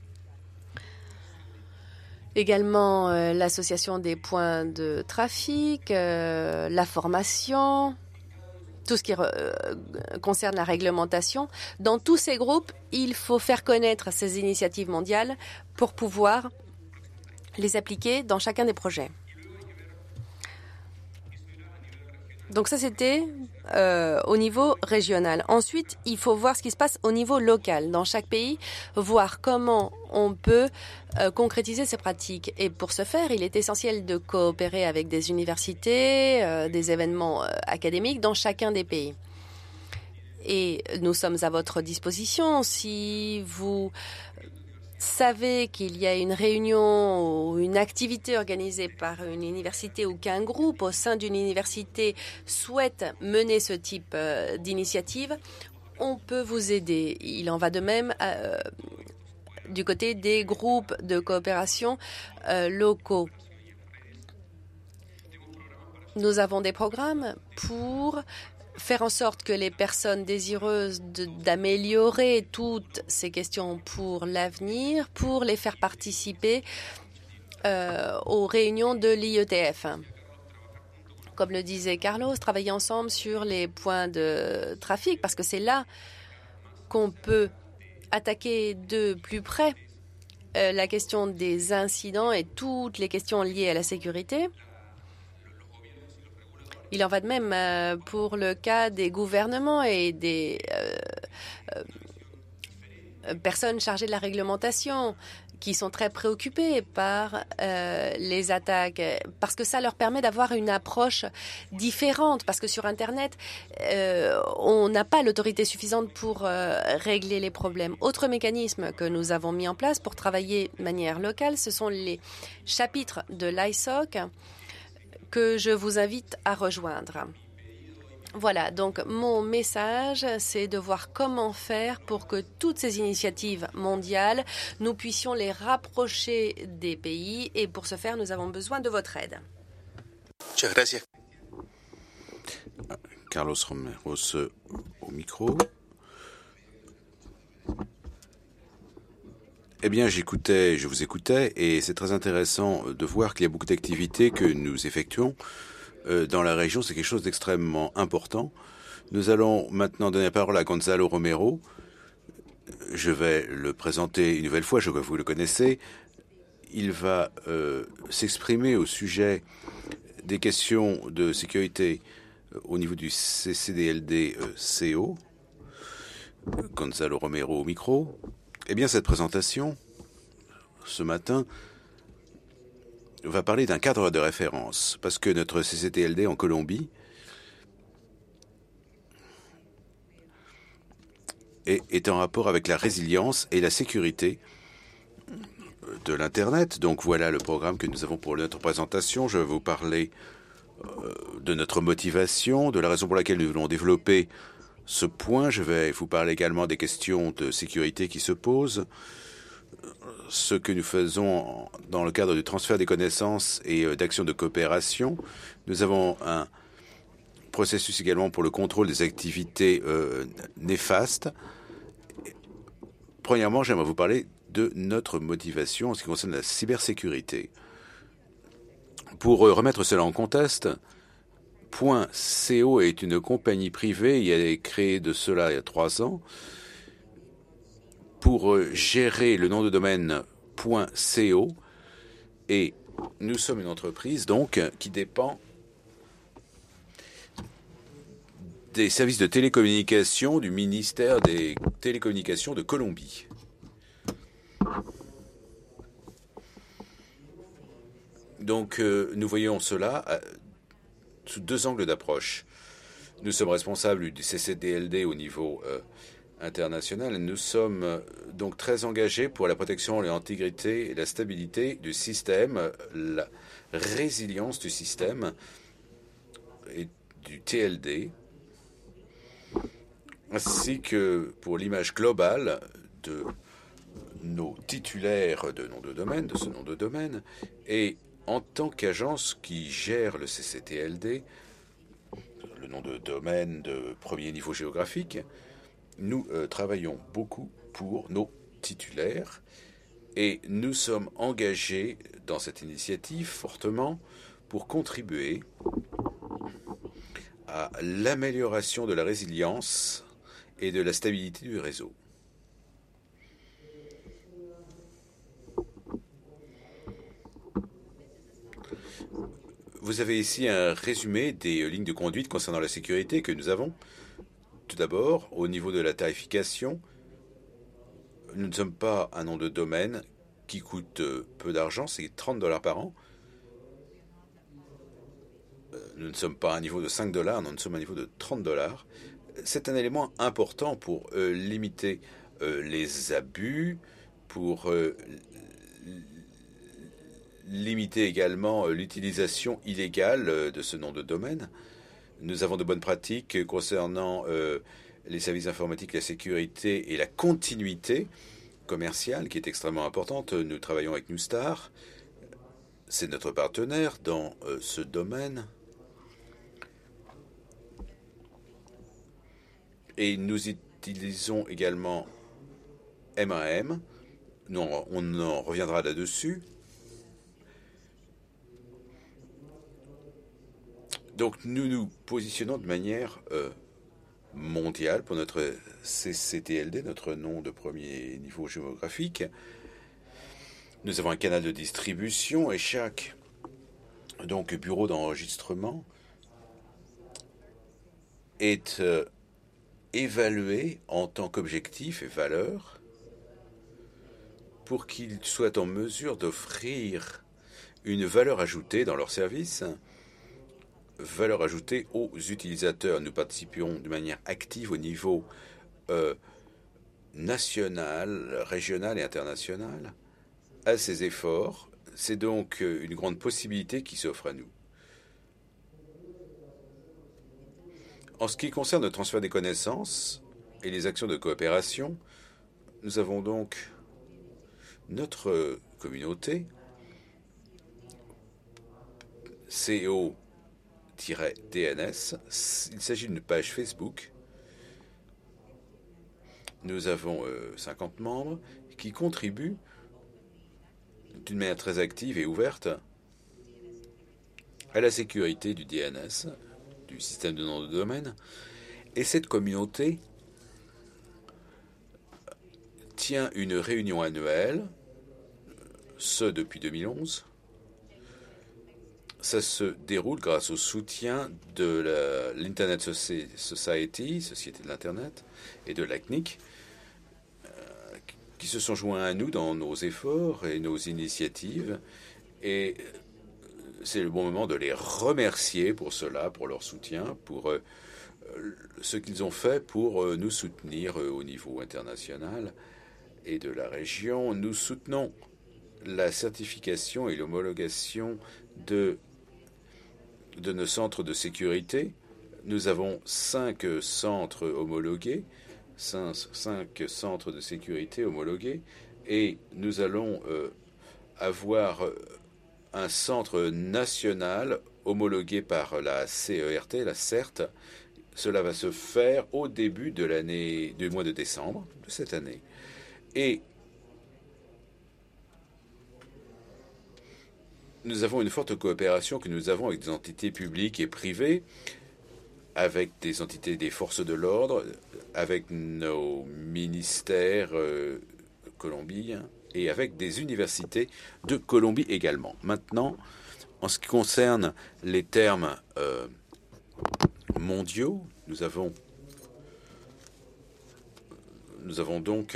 Également l'association des points de trafic, la formation, tout ce qui concerne la réglementation. Dans tous ces groupes, il faut faire connaître ces initiatives mondiales pour pouvoir les appliquer dans chacun des projets. Donc ça, c'était au niveau régional. Ensuite, il faut voir ce qui se passe au niveau local, dans chaque pays, voir comment on peut concrétiser ces pratiques. Et pour ce faire, il est essentiel de coopérer avec des universités, des événements académiques dans chacun des pays. Et nous sommes à votre disposition si vous savez qu'il y a une réunion ou une activité organisée par une université ou qu'un groupe au sein d'une université souhaite mener ce type d'initiative, on peut vous aider. Il en va de même du côté des groupes de coopération locaux. Nous avons des programmes pour faire en sorte que les personnes désireuses d'améliorer toutes ces questions pour l'avenir, pour les faire participer aux réunions de l'IETF. Comme le disait Carlos, travailler ensemble sur les points de trafic, parce que c'est là qu'on peut attaquer de plus près la question des incidents et toutes les questions liées à la sécurité. Il en va de même pour le cas des gouvernements et des personnes chargées de la réglementation qui sont très préoccupées par les attaques, parce que ça leur permet d'avoir une approche différente, parce que sur Internet, on n'a pas l'autorité suffisante pour régler les problèmes. Autre mécanisme que nous avons mis en place pour travailler de manière locale, ce sont les chapitres de l'ISOC, que je vous invite à rejoindre. Voilà, donc mon message, c'est de voir comment faire pour que toutes ces initiatives mondiales, nous puissions les rapprocher des pays et pour ce faire, nous avons besoin de votre aide. Muchas gracias. Carlos Romeros au micro. Eh bien, je vous écoutais, et c'est très intéressant de voir qu'il y a beaucoup d'activités que nous effectuons dans la région. C'est quelque chose d'extrêmement important. Nous allons maintenant donner la parole à Gonzalo Romero. Je vais le présenter une nouvelle fois, je crois que vous le connaissez. Il va s'exprimer au sujet des questions de sécurité au niveau du CCDLD-CO. Gonzalo Romero au micro. Eh bien, cette présentation, ce matin, va parler d'un cadre de référence, parce que notre CCTLD en Colombie est en rapport avec la résilience et la sécurité de l'Internet. Donc voilà le programme que nous avons pour notre présentation. Je vais vous parler de notre motivation, de la raison pour laquelle nous voulons développer ce point. Je vais vous parler également des questions de sécurité qui se posent, ce que nous faisons dans le cadre du transfert des connaissances et d'actions de coopération. Nous avons un processus également pour le contrôle des activités néfastes. Premièrement, j'aimerais vous parler de notre motivation en ce qui concerne la cybersécurité. Pour remettre cela en contexte, .co est une compagnie privée. Il a créé de cela il y a 3 ans pour gérer le nom de domaine .co. Et nous sommes une entreprise donc qui dépend des services de télécommunication du ministère des Télécommunications de Colombie. Donc, nous voyons cela sous 2 angles d'approche. Nous sommes responsables du CCTLD au niveau international. Nous sommes donc très engagés pour la protection, l'intégrité et la stabilité du système, la résilience du système et du TLD, ainsi que pour l'image globale de nos titulaires de nom de domaine, de ce nom de domaine. Et en tant qu'agence qui gère le CCTLD, le nom de domaine de premier niveau géographique, nous travaillons beaucoup pour nos titulaires et nous sommes engagés dans cette initiative fortement pour contribuer à l'amélioration de la résilience et de la stabilité du réseau. Vous avez ici un résumé des lignes de conduite concernant la sécurité que nous avons. Tout d'abord, au niveau de la tarification, nous ne sommes pas un nom de domaine qui coûte peu d'argent, c'est $30 par an. Nous ne sommes pas à un niveau de $5, nous sommes à un niveau de $30. C'est un élément important pour limiter les abus, pour limiter également l'utilisation illégale de ce nom de domaine. Nous avons de bonnes pratiques concernant les services informatiques, la sécurité et la continuité commerciale qui est extrêmement importante. Nous travaillons avec Newstar. C'est notre partenaire dans ce domaine. Et nous utilisons également MAM. On en reviendra là-dessus. Donc nous nous positionnons de manière mondiale pour notre CCTLD, notre nom de premier niveau géographique. Nous avons un canal de distribution et chaque donc bureau d'enregistrement est évalué en tant qu'objectif et valeur pour qu'ils soient en mesure d'offrir une valeur ajoutée dans leur service, valeur ajoutée aux utilisateurs. Nous participons de manière active au niveau national, régional et international à ces efforts. C'est donc une grande possibilité qui s'offre à nous. En ce qui concerne le transfert des connaissances et les actions de coopération, nous avons donc notre communauté, CO-DNS. Il s'agit d'une page Facebook. Nous avons 50 membres qui contribuent d'une manière très active et ouverte à la sécurité du DNS, du système de nom de domaine. Et cette communauté tient une réunion annuelle, ce depuis 2011. Ça se déroule grâce au soutien de l'Internet Society, Société de l'Internet, et de l'ACNIC, qui se sont joints à nous dans nos efforts et nos initiatives. Et c'est le bon moment de les remercier pour cela, pour leur soutien, pour ce qu'ils ont fait pour nous soutenir au niveau international et de la région. Nous soutenons la certification et l'homologation de nos centres de sécurité. Nous avons 5 centres homologués, 5 centres de sécurité homologués, et nous allons avoir un centre national homologué par la CERT, la CERT. Cela va se faire au début du mois de décembre de cette année. Et nous avons une forte coopération que nous avons avec des entités publiques et privées, avec des entités des forces de l'ordre, avec nos ministères colombiens et avec des universités de Colombie également. Maintenant, en ce qui concerne les termes mondiaux, nous avons donc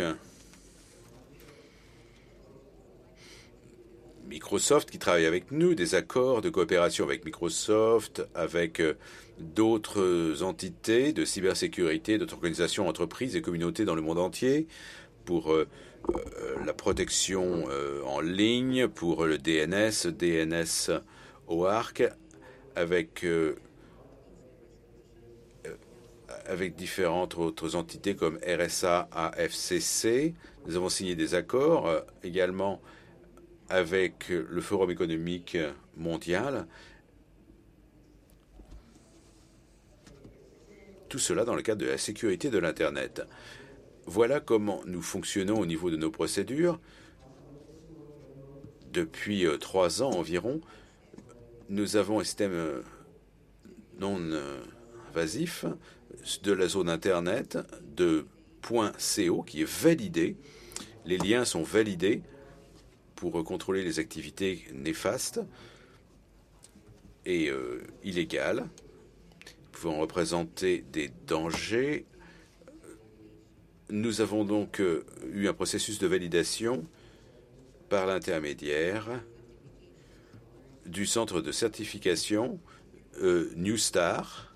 Microsoft qui travaille avec nous, des accords de coopération avec Microsoft, avec d'autres entités de cybersécurité, d'autres organisations, entreprises et communautés dans le monde entier pour la protection en ligne, pour le DNS OARC, avec différentes autres entités comme RSA, AFCC. Nous avons signé des accords également avec le Forum économique mondial. Tout cela dans le cadre de la sécurité de l'Internet. Voilà comment nous fonctionnons au niveau de nos procédures. Depuis 3 ans environ, nous avons un système non invasif de la zone Internet de .co qui est validé. Les liens sont validés pour contrôler les activités néfastes et illégales, pouvant représenter des dangers. Nous avons donc eu un processus de validation par l'intermédiaire du centre de certification Newstar.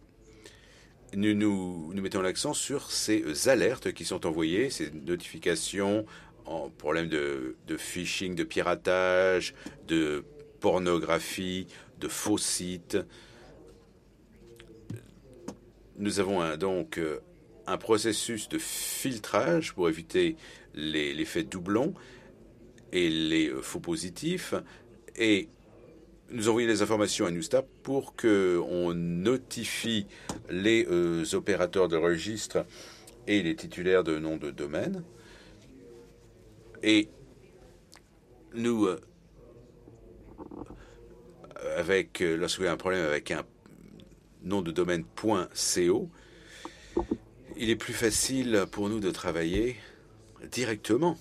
Nous mettons l'accent sur ces alertes qui sont envoyées, ces notifications en problème de phishing, de piratage, de pornographie, de faux sites. Nous avons donc un processus de filtrage pour éviter les faits doublons et les faux positifs. Et nous envoyons les informations à Newstar pour qu'on notifie les opérateurs de registre et les titulaires de noms de domaine. Et nous, lorsqu'il y a un problème avec un nom de domaine .co, il est plus facile pour nous de travailler directement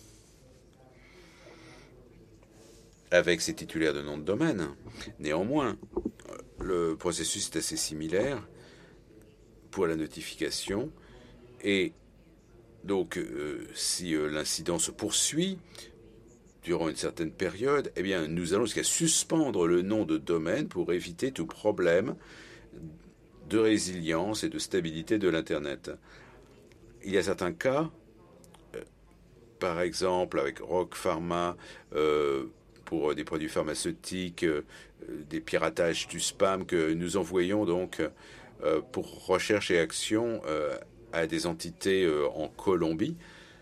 avec ces titulaires de nom de domaine. Néanmoins, le processus est assez similaire pour la notification et donc, si l'incident se poursuit durant une certaine période, eh bien, nous allons jusqu'à suspendre le nom de domaine pour éviter tout problème de résilience et de stabilité de l'Internet. Il y a certains cas, par exemple avec Rock Pharma, pour des produits pharmaceutiques, des piratages du spam que nous envoyons donc pour recherche et action à des entités en Colombie.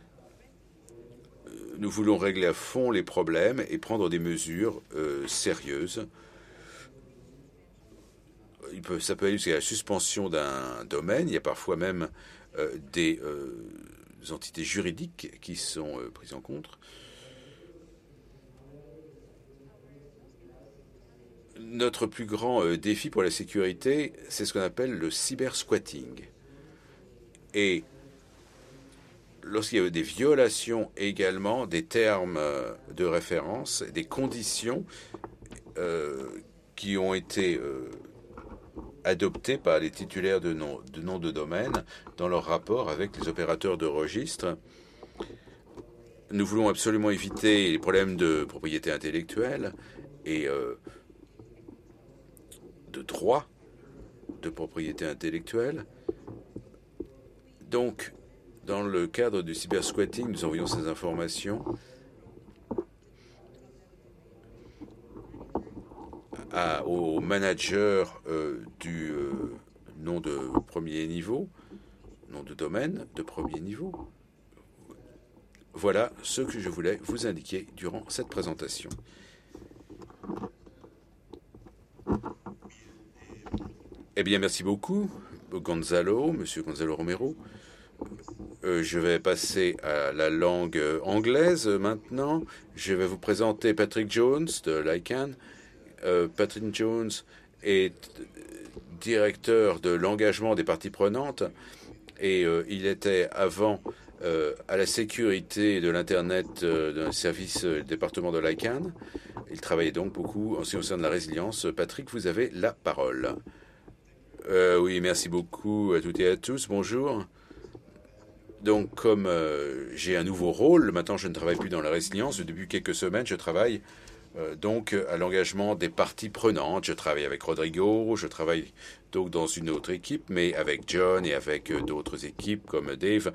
Nous voulons régler à fond les problèmes et prendre des mesures sérieuses. Ça peut aller jusqu'à la suspension d'un domaine. Il y a parfois même des entités juridiques qui sont prises en compte. Notre plus grand défi pour la sécurité, c'est ce qu'on appelle le cybersquatting. Et lorsqu'il y a eu des violations également des termes de référence, des conditions qui ont été adoptées par les titulaires de noms de domaine dans leur rapport avec les opérateurs de registre, nous voulons absolument éviter les problèmes de propriété intellectuelle et de droit de propriété intellectuelle. Donc, dans le cadre du cybersquatting, nous envoyons ces informations au manager du nom de premier niveau, nom de domaine de premier niveau. Voilà ce que je voulais vous indiquer durant cette présentation. Eh bien, merci beaucoup, Monsieur Gonzalo Romero. Je vais passer à la langue anglaise maintenant. Je vais vous présenter Patrick Jones de l'ICANN. Patrick Jones est directeur de l'engagement des parties prenantes et il était avant à la sécurité de l'Internet d'un service département de l'ICANN. Il travaillait donc beaucoup en ce qui concerne la résilience. Patrick, vous avez la parole. Oui, merci beaucoup à toutes et à tous. Bonjour. Donc, comme j'ai un nouveau rôle, maintenant je ne travaille plus dans la résilience. Depuis quelques semaines, je travaille donc à l'engagement des parties prenantes. Je travaille avec Rodrigo, je travaille donc dans une autre équipe, mais avec John et avec d'autres équipes comme Dave.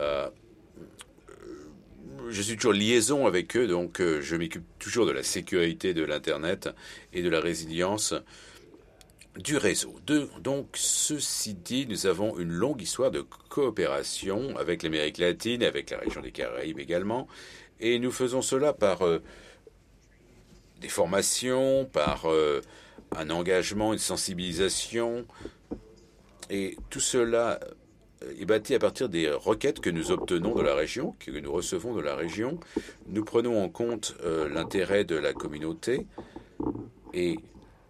Je suis toujours en liaison avec eux, donc je m'occupe toujours de la sécurité de l'Internet et de la résilience du réseau. Donc, ceci dit, nous avons une longue histoire de coopération avec l'Amérique latine, avec la région des Caraïbes également, et nous faisons cela par des formations, par un engagement, une sensibilisation, et tout cela est bâti à partir des requêtes que nous obtenons de la région, que nous recevons de la région. Nous prenons en compte l'intérêt de la communauté et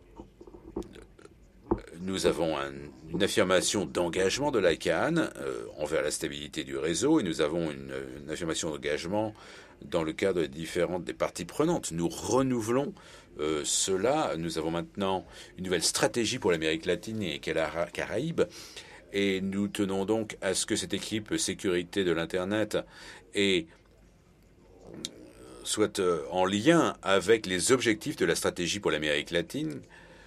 nous avons une affirmation d'engagement de l'ICANN envers la stabilité du réseau et nous avons une affirmation d'engagement dans le cadre des parties prenantes. Nous renouvelons cela. Nous avons maintenant une nouvelle stratégie pour l'Amérique latine et les Caraïbes et nous tenons donc à ce que cette équipe sécurité de l'Internet soit en lien avec les objectifs de la stratégie pour l'Amérique latine,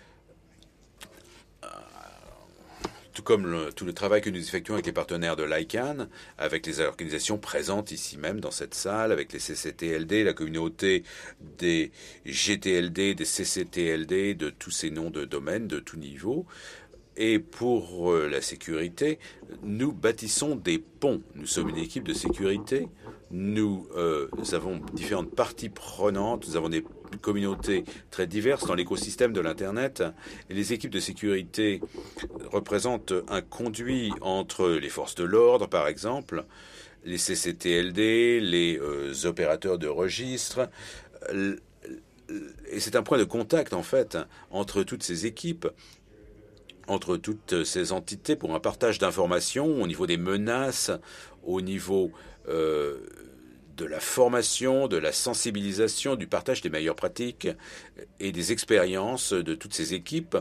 tout comme tout le travail que nous effectuons avec les partenaires de l'ICANN, avec les organisations présentes ici même dans cette salle, avec les CCTLD, la communauté des GTLD, des CCTLD, de tous ces noms de domaines, de tout niveau. Et pour la sécurité, nous bâtissons des ponts. Nous sommes une équipe de sécurité. Nous avons différentes parties prenantes. Nous avons des communautés très diverses dans l'écosystème de l'Internet. Et les équipes de sécurité représentent un conduit entre les forces de l'ordre, par exemple, les CCTLD, les opérateurs de registre. Et c'est un point de contact, en fait, entre toutes ces équipes, entre toutes ces entités pour un partage d'informations au niveau des menaces, au niveau de la formation, de la sensibilisation, du partage des meilleures pratiques et des expériences de toutes ces équipes,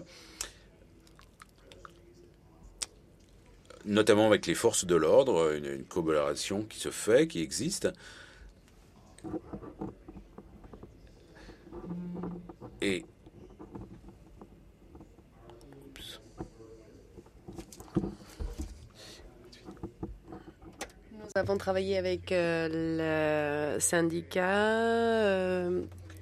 notamment avec les forces de l'ordre, une collaboration qui se fait, qui existe. Et nous avons travaillé avec le syndicat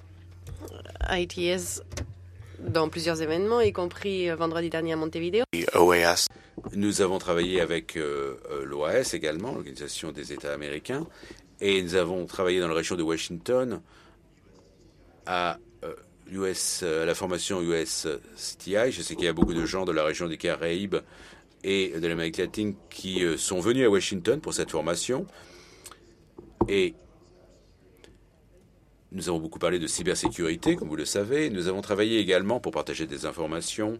ITS dans plusieurs événements, y compris vendredi dernier à Montevideo. OAS. Nous avons travaillé avec l'OAS également, l'Organisation des États américains, et nous avons travaillé dans la région de Washington à la formation USCTI. Je sais qu'il y a beaucoup de gens de la région des Caraïbes et de l'Amérique latine qui sont venus à Washington pour cette formation. Et nous avons beaucoup parlé de cybersécurité, comme vous le savez. Nous avons travaillé également pour partager des informations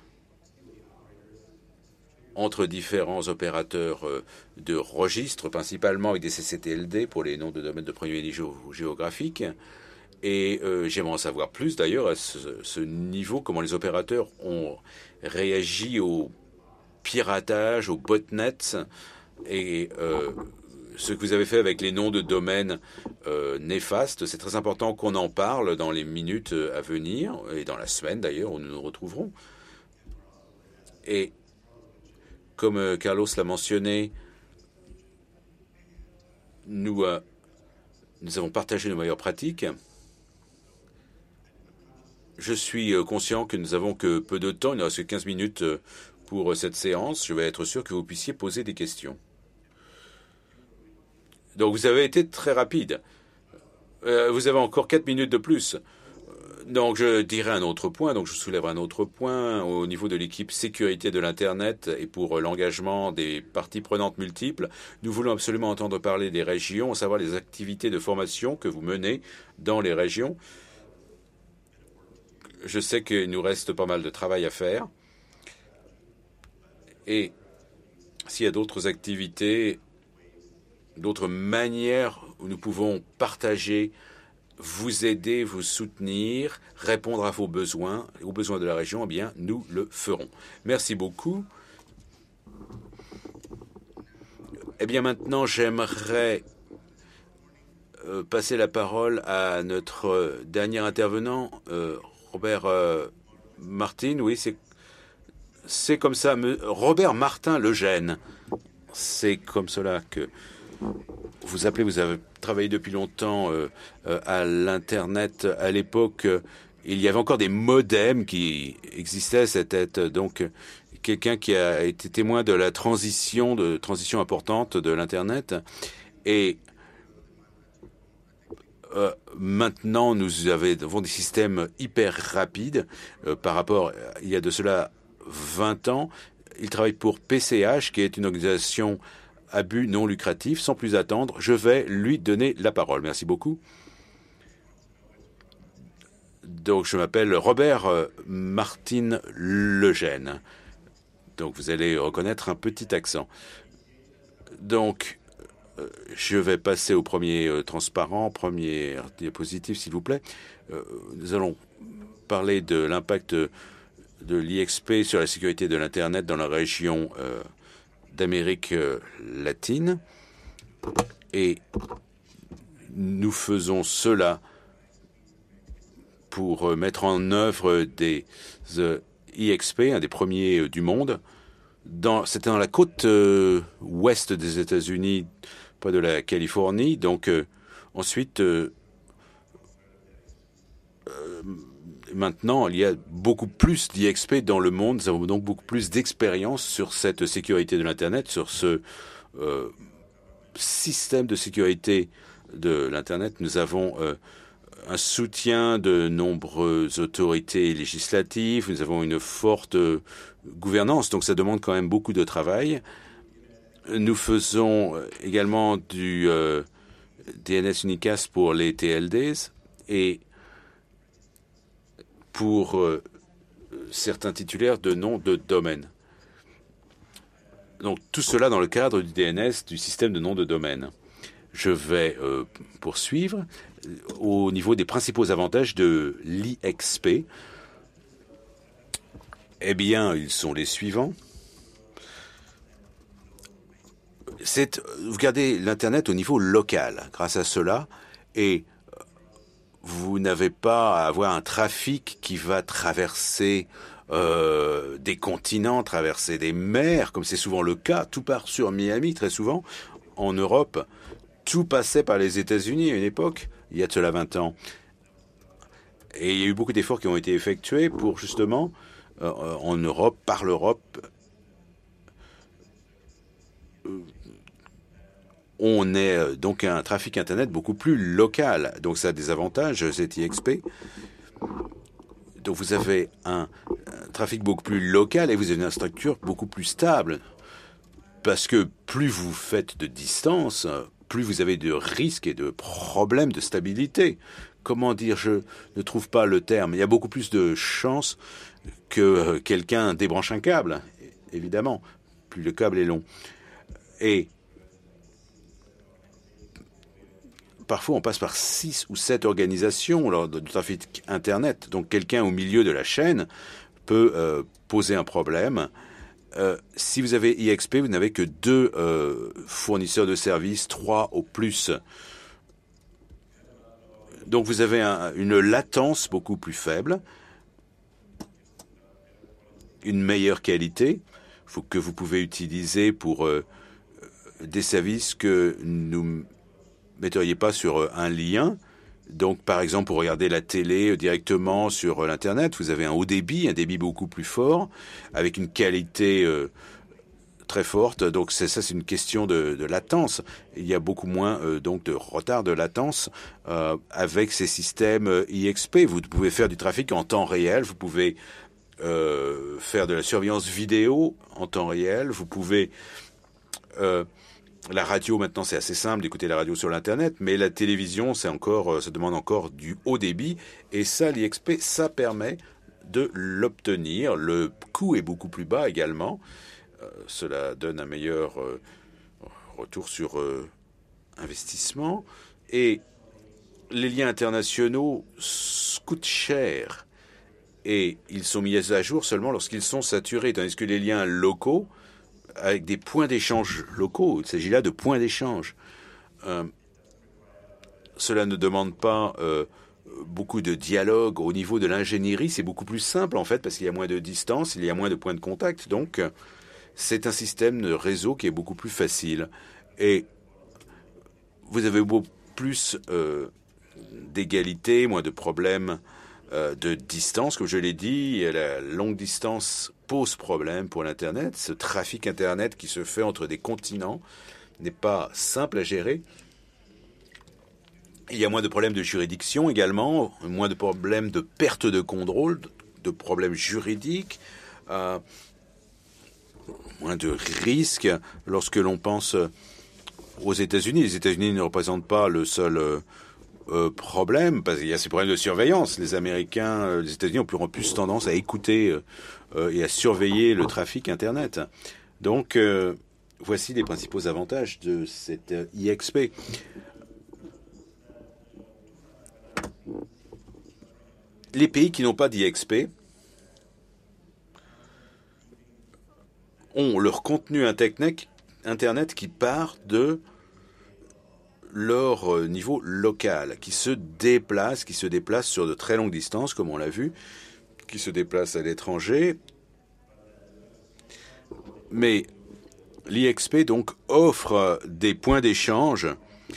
entre différents opérateurs de registres, principalement avec des CCTLD pour les noms de domaines de premier niveau géographique. Et j'aimerais en savoir plus d'ailleurs à ce niveau, comment les opérateurs ont réagi au piratage, au botnet, et ce que vous avez fait avec les noms de domaines néfastes. C'est très important qu'on en parle dans les minutes à venir, et dans la semaine d'ailleurs, où nous nous retrouverons. Et comme Carlos l'a mentionné, nous avons partagé nos meilleures pratiques. Je suis conscient que nous avons que peu de temps. Il ne reste que 15 minutes pour cette séance. Je vais être sûr que vous puissiez poser des questions. Donc, vous avez été très rapide. Vous avez encore 4 minutes de plus. Donc, je dirai un autre point. Donc, je soulèverai un autre point au niveau de l'équipe sécurité de l'Internet et pour l'engagement des parties prenantes multiples. Nous voulons absolument entendre parler des régions, à savoir les activités de formation que vous menez dans les régions. Je sais qu'il nous reste pas mal de travail à faire. Et s'il y a d'autres activités, d'autres manières où nous pouvons partager, vous aider, vous soutenir, répondre à vos besoins, aux besoins de la région, eh bien, nous le ferons. Merci beaucoup. Eh bien, maintenant, j'aimerais passer la parole à notre dernier intervenant, Robert Martin. Oui, c'est comme ça. Robert Martin Lejeune. C'est comme cela que vous appelez. Vous avez travaillé depuis longtemps à l'Internet. À l'époque, il y avait encore des modems qui existaient. C'était donc quelqu'un qui a été témoin de la transition importante de l'Internet. Et maintenant, nous avons des systèmes hyper rapides par rapport, il y a de cela 20 ans. Il travaille pour PCH, qui est une organisation à but non lucratif. Sans plus attendre, je vais lui donner la parole. Merci beaucoup. Donc, je m'appelle Robert Martin Lejeune. Donc, vous allez reconnaître un petit accent. Donc, je vais passer au premier transparent, première diapositive, s'il vous plaît. Nous allons parler de l'impact de l'IXP sur la sécurité de l'Internet dans la région d'Amérique latine. Et nous faisons cela pour mettre en œuvre des IXP, un des premiers du monde. C'était dans la côte ouest des États-Unis, près de la Californie. Donc, ensuite, maintenant, il y a beaucoup plus d'IXP dans le monde. Nous avons donc beaucoup plus d'expérience sur cette sécurité de l'Internet, sur ce système de sécurité de l'Internet. Nous avons un soutien de nombreuses autorités législatives. Nous avons une forte gouvernance, donc ça demande quand même beaucoup de travail. Nous faisons également du DNS Unicast pour les TLDs et pour certains titulaires de noms de domaine. Donc tout cela dans le cadre du DNS, du système de nom de domaine. Je vais poursuivre au niveau des principaux avantages de l'IXP. Eh bien, ils sont les suivants. Vous gardez l'Internet au niveau local grâce à cela et vous n'avez pas à avoir un trafic qui va traverser des continents, traverser des mers, comme c'est souvent le cas. Tout part sur Miami, très souvent. En Europe, tout passait par les États-Unis à une époque, il y a de cela 20 ans. Et il y a eu beaucoup d'efforts qui ont été effectués pour justement, en Europe, par l'Europe, on est donc un trafic Internet beaucoup plus local. Donc ça a des avantages, cet IXP. Donc vous avez un trafic beaucoup plus local et vous avez une structure beaucoup plus stable. Parce que plus vous faites de distance, plus vous avez de risques et de problèmes de stabilité. Comment dire, je ne trouve pas le terme. Il y a beaucoup plus de chances que quelqu'un débranche un câble, évidemment. Plus le câble est long. Et parfois, on passe par 6 ou 7 organisations lors du trafic Internet. Donc, quelqu'un au milieu de la chaîne peut poser un problème. Si vous avez IXP, vous n'avez que 2 fournisseurs de services, 3 au plus. Donc, vous avez une latence beaucoup plus faible, une meilleure qualité que vous pouvez utiliser pour des services que nous metteriez pas sur un lien Donc, par exemple, pour regarder la télé directement sur l'Internet, vous avez un débit beaucoup plus fort, avec une qualité très forte. Donc, c'est une question de latence. Il y a beaucoup moins donc de retard de latence avec ces systèmes IXP. Vous pouvez faire du trafic en temps réel. Vous pouvez faire de la surveillance vidéo en temps réel. Vous pouvez la radio, maintenant, c'est assez simple d'écouter la radio sur l'Internet, mais la télévision, ça demande encore du haut débit. Et ça, l'IXP, ça permet de l'obtenir. Le coût est beaucoup plus bas également. Cela donne un meilleur retour sur investissement. Et les liens internationaux coûtent cher. Et ils sont mis à jour seulement lorsqu'ils sont saturés, tandis que les liens locaux, avec des points d'échange locaux. Il s'agit là de points d'échange. Cela ne demande pas beaucoup de dialogue au niveau de l'ingénierie. C'est beaucoup plus simple, en fait, parce qu'il y a moins de distance, il y a moins de points de contact. Donc, c'est un système de réseau qui est beaucoup plus facile. Et vous avez beaucoup plus d'égalité, moins de problèmes de distance. Comme je l'ai dit, la longue distance pose problème pour l'Internet. Ce trafic Internet qui se fait entre des continents n'est pas simple à gérer. Il y a moins de problèmes de juridiction également, moins de problèmes de perte de contrôle, de problèmes juridiques, moins de risques lorsque l'on pense aux États-Unis. Les États-Unis ne représentent pas le seul problème, parce qu'il y a ces problèmes de surveillance. Les Américains, les États-Unis ont plus tendance à écouter et à surveiller le trafic Internet. Donc, voici les principaux avantages de cette IXP. Les pays qui n'ont pas d'IXP ont leur contenu Internet qui part de leur niveau local, qui se déplace sur de très longues distances, comme on l'a vu, qui se déplace à l'étranger. Mais l'IXP donc offre des points d'échange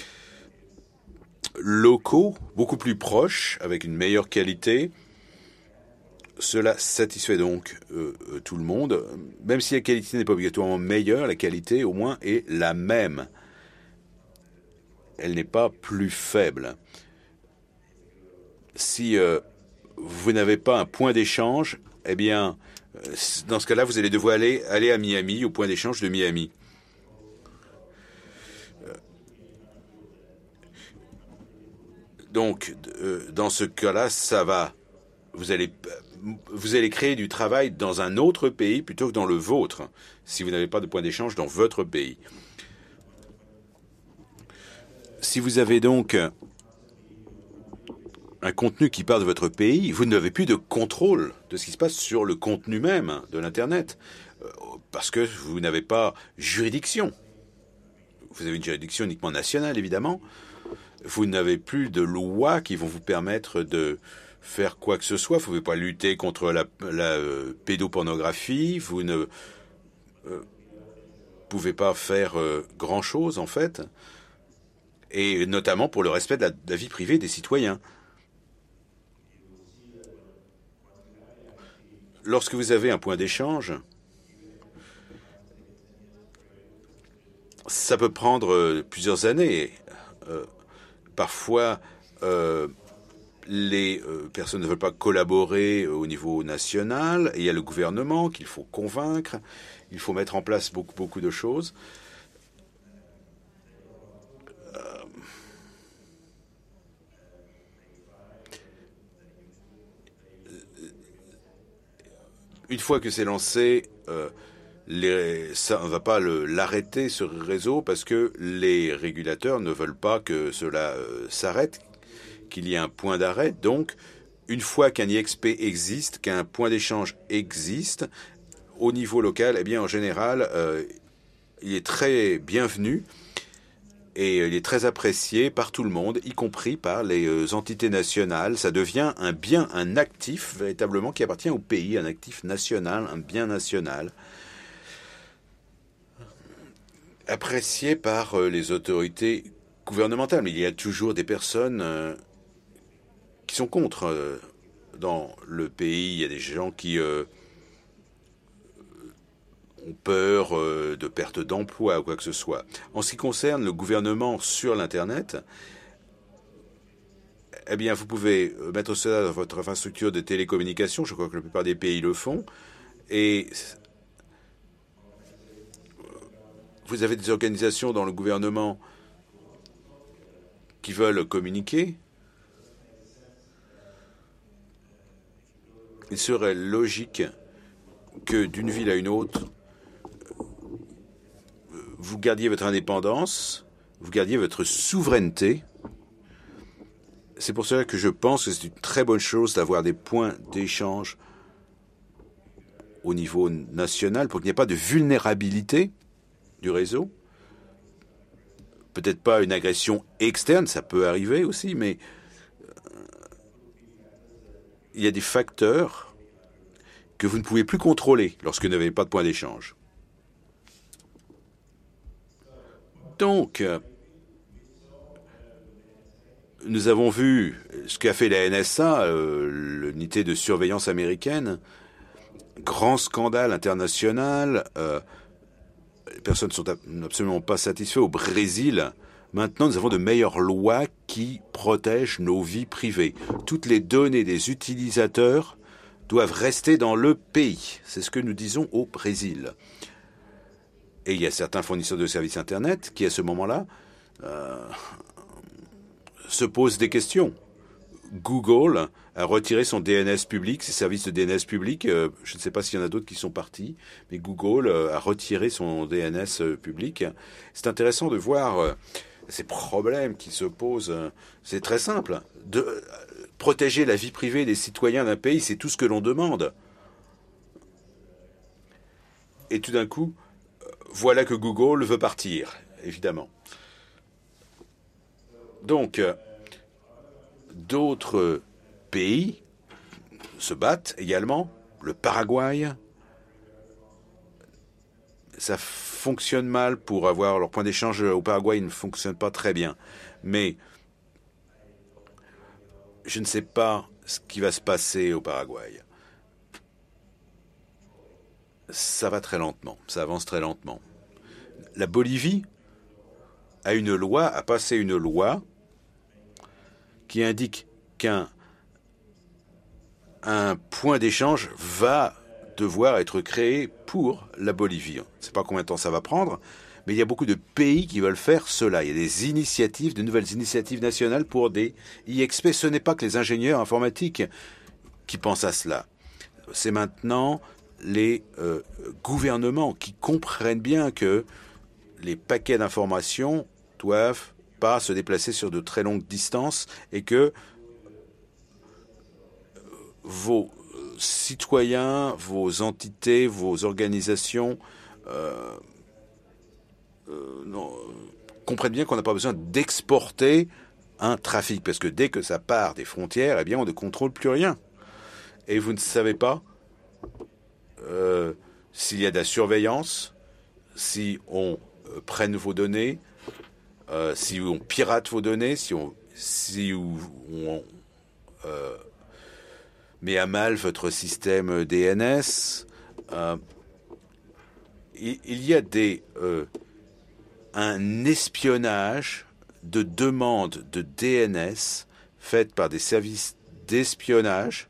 locaux, beaucoup plus proches, avec une meilleure qualité. Cela satisfait donc tout le monde. Même si la qualité n'est pas obligatoirement meilleure, la qualité au moins est la même. Elle n'est pas plus faible. Si vous n'avez pas un point d'échange, eh bien, dans ce cas-là, vous allez devoir aller à Miami, au point d'échange de Miami. Donc, dans ce cas-là, ça va. Vous allez créer du travail dans un autre pays plutôt que dans le vôtre, si vous n'avez pas de point d'échange dans votre pays. Si vous avez donc un contenu qui part de votre pays, vous n'avez plus de contrôle de ce qui se passe sur le contenu même de l'Internet, parce que vous n'avez pas juridiction. Vous avez une juridiction uniquement nationale, évidemment. Vous n'avez plus de lois qui vont vous permettre de faire quoi que ce soit. Vous ne pouvez pas lutter contre la pédopornographie. Vous ne pouvez pas faire grand-chose, en fait. Et notamment pour le respect de la vie privée des citoyens. Lorsque vous avez un point d'échange, ça peut prendre plusieurs années. Parfois, les personnes ne veulent pas collaborer au niveau national, et il y a le gouvernement qu'il faut convaincre, il faut mettre en place beaucoup de choses. Une fois que c'est lancé, on ne va pas l'arrêter, ce réseau, parce que les régulateurs ne veulent pas que cela s'arrête, qu'il y ait un point d'arrêt. Donc, une fois qu'un IXP existe, qu'un point d'échange existe, au niveau local, eh bien, en général, il est très bienvenu et il est très apprécié par tout le monde, y compris par les entités nationales. Ça devient un bien, un actif véritablement qui appartient au pays, un actif national, un bien national, apprécié par les autorités gouvernementales. Mais il y a toujours des personnes sont contre. Dans le pays, il y a des gens qui ont peur de perte d'emploi ou quoi que ce soit. En ce qui concerne le gouvernement sur l'Internet, eh bien, vous pouvez mettre cela dans votre infrastructure de télécommunication. Je crois que la plupart des pays le font. Et vous avez des organisations dans le gouvernement qui veulent communiquer. Il serait logique que d'une ville à une autre, vous gardiez votre indépendance, vous gardiez votre souveraineté. C'est pour cela que je pense que c'est une très bonne chose d'avoir des points d'échange au niveau national pour qu'il n'y ait pas de vulnérabilité du réseau. Peut-être pas une agression externe, ça peut arriver aussi, mais il y a des facteurs que vous ne pouvez plus contrôler lorsque vous n'avez pas de point d'échange. Donc, nous avons vu ce qu'a fait la NSA, l'unité de surveillance américaine. Grand scandale international. Les personnes ne sont absolument pas satisfaites. Au Brésil, maintenant, nous avons de meilleures lois qui protègent nos vies privées. Toutes les données des utilisateurs doivent rester dans le pays. C'est ce que nous disons au Brésil. Et il y a certains fournisseurs de services Internet qui, à ce moment-là, se posent des questions. Google a retiré son DNS public, ses services de DNS public. Je ne sais pas s'il y en a d'autres qui sont partis, mais Google a retiré son DNS public. C'est intéressant de voir ces problèmes qui se posent. C'est très simple. De protéger la vie privée des citoyens d'un pays, c'est tout ce que l'on demande. Et tout d'un coup, voilà que Google veut partir, évidemment. Donc, d'autres pays se battent également. Le Paraguay, ça fonctionne mal pour avoir leur point d'échange au Paraguay, il ne fonctionne pas très bien. Mais je ne sais pas ce qui va se passer au Paraguay. Ça va très lentement, ça avance très lentement. La Bolivie a passé une loi qui indique qu'un point d'échange va devoir être créé pour la Bolivie. Je ne sais pas combien de temps ça va prendre, mais il y a beaucoup de pays qui veulent faire cela. Il y a des initiatives, de nouvelles initiatives nationales pour des IXP. Ce n'est pas que les ingénieurs informatiques qui pensent à cela. C'est maintenant les gouvernements qui comprennent bien que les paquets d'informations doivent pas se déplacer sur de très longues distances et que vos citoyens, vos entités, vos organisations comprennent bien qu'on n'a pas besoin d'exporter un trafic parce que dès que ça part des frontières, eh bien on ne contrôle plus rien. Et vous ne savez pas s'il y a de la surveillance, si on prenne vos données, si on pirate vos données, si on met à mal votre système DNS. Il y a un espionnage de demandes de DNS faites par des services d'espionnage.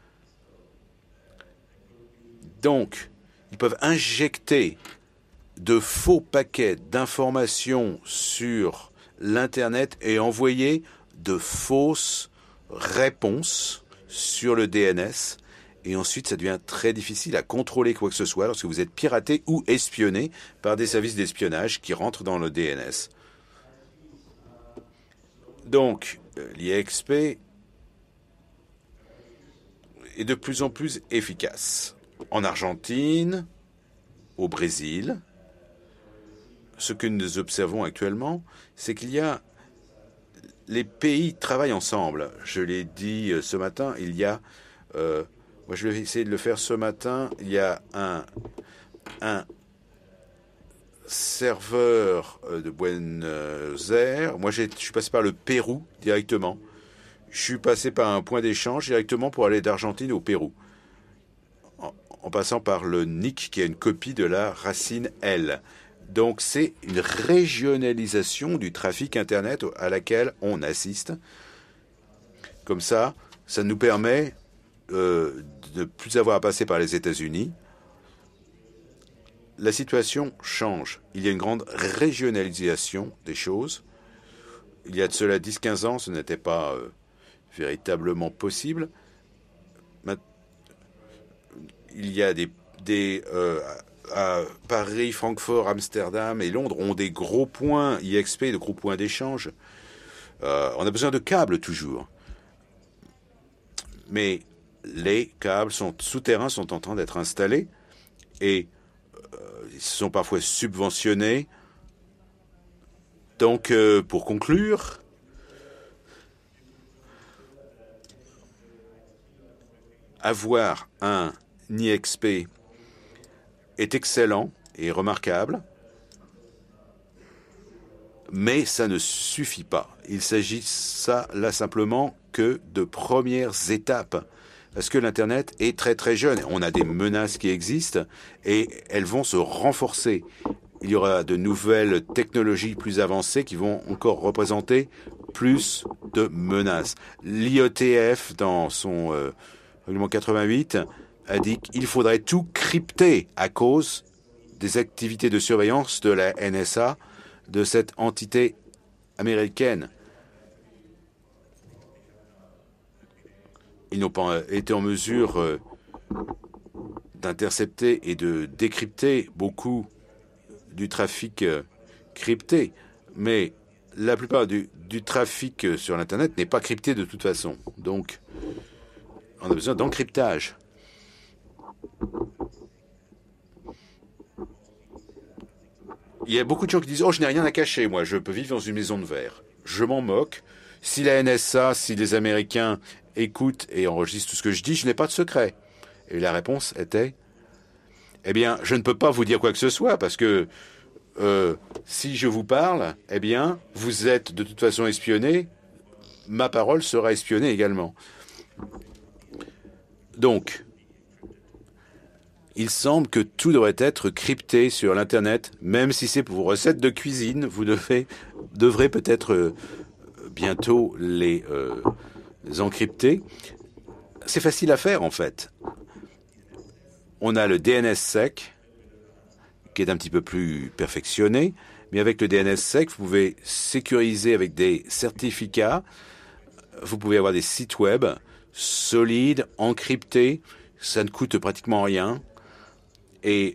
Donc, ils peuvent injecter de faux paquets d'informations sur l'Internet et envoyer de fausses réponses sur le DNS. Et ensuite, ça devient très difficile à contrôler quoi que ce soit lorsque vous êtes piraté ou espionné par des services d'espionnage qui rentrent dans le DNS. Donc, l'IXP est de plus en plus efficace. En Argentine, au Brésil, ce que nous observons actuellement, c'est qu'il y a les pays travaillent ensemble. Je l'ai dit ce matin, il y a moi je vais essayer de le faire ce matin, il y a un serveur de Buenos Aires. Moi je suis passé par le Pérou directement. je suis passé par un point d'échange directement pour aller d'Argentine au Pérou, en passant par le NIC, qui est une copie de la racine L. Donc c'est une régionalisation du trafic Internet à laquelle on assiste. Comme ça nous permet de ne plus avoir à passer par les États-Unis. La situation change. Il y a une grande régionalisation des choses. Il y a de cela 10-15 ans, ce n'était pas véritablement possible. Il y a à Paris, Francfort, Amsterdam et Londres ont des gros points IXP, de gros points d'échange. On a besoin de câbles toujours. Mais les câbles souterrains sont en train d'être installés et ils sont parfois subventionnés. Donc, pour conclure, avoir un IXP est excellent et remarquable, mais ça ne suffit pas. Il s'agit là simplement que de premières étapes, parce que l'Internet est très très jeune. On a des menaces qui existent et elles vont se renforcer. Il y aura de nouvelles technologies plus avancées qui vont encore représenter plus de menaces. L'IETF, dans son règlement 88, a dit qu'il faudrait tout crypter à cause des activités de surveillance de la NSA, de cette entité américaine. Ils n'ont pas été en mesure d'intercepter et de décrypter beaucoup du trafic crypté. Mais la plupart du trafic sur l'Internet n'est pas crypté de toute façon. Donc, on a besoin d'encryptage. Il y a beaucoup de gens qui disent « Oh, je n'ai rien à cacher, moi, je peux vivre dans une maison de verre. » Je m'en moque. Si la NSA, si les Américains écoutent et enregistrent tout ce que je dis, je n'ai pas de secret. Et la réponse était « Eh bien, je ne peux pas vous dire quoi que ce soit, parce que si je vous parle, eh bien, vous êtes de toute façon espionné, ma parole sera espionnée également. » Donc, il semble que tout devrait être crypté sur l'Internet, même si c'est pour vos recettes de cuisine. Vous devrez peut-être bientôt les encrypter. C'est facile à faire, en fait. On a le DNSSEC, qui est un petit peu plus perfectionné, mais avec le DNSSEC, vous pouvez sécuriser avec des certificats. Vous pouvez avoir des sites web solides, encryptés. Ça ne coûte pratiquement rien. Et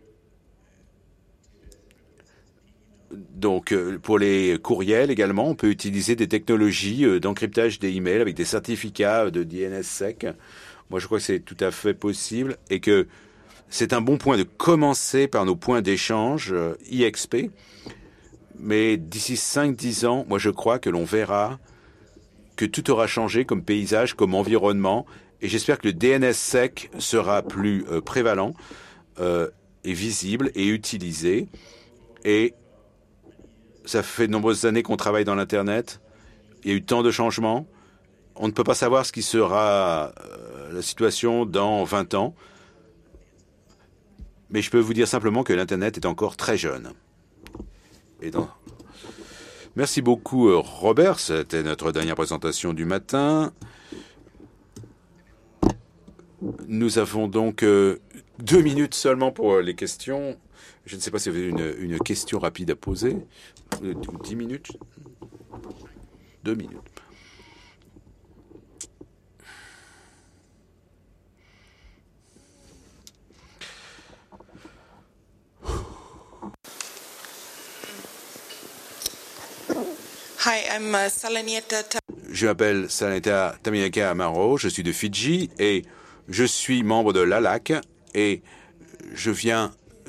donc, pour les courriels également, on peut utiliser des technologies d'encryptage des emails avec des certificats de DNSSEC. Moi, je crois que c'est tout à fait possible et que c'est un bon point de commencer par nos points d'échange IXP. Mais d'ici 5-10 ans, moi, je crois que l'on verra que tout aura changé comme paysage, comme environnement. Et j'espère que le DNSSEC sera plus prévalent et visible et utilisé. Et ça fait de nombreuses années qu'on travaille dans l'Internet. Il y a eu tant de changements. On ne peut pas savoir ce qui sera la situation dans 20 ans. Mais je peux vous dire simplement que l'Internet est encore très jeune. Merci beaucoup, Robert. C'était notre dernière présentation du matin. Nous avons donc 2 minutes seulement pour les questions. Je ne sais pas si vous avez une question rapide à poser. 10 minutes 2 minutes. Hi, I'm Salanieta. Je m'appelle Salanieta Taminaka Amaro, je suis de Fidji et je suis membre de l'ALAC et je viens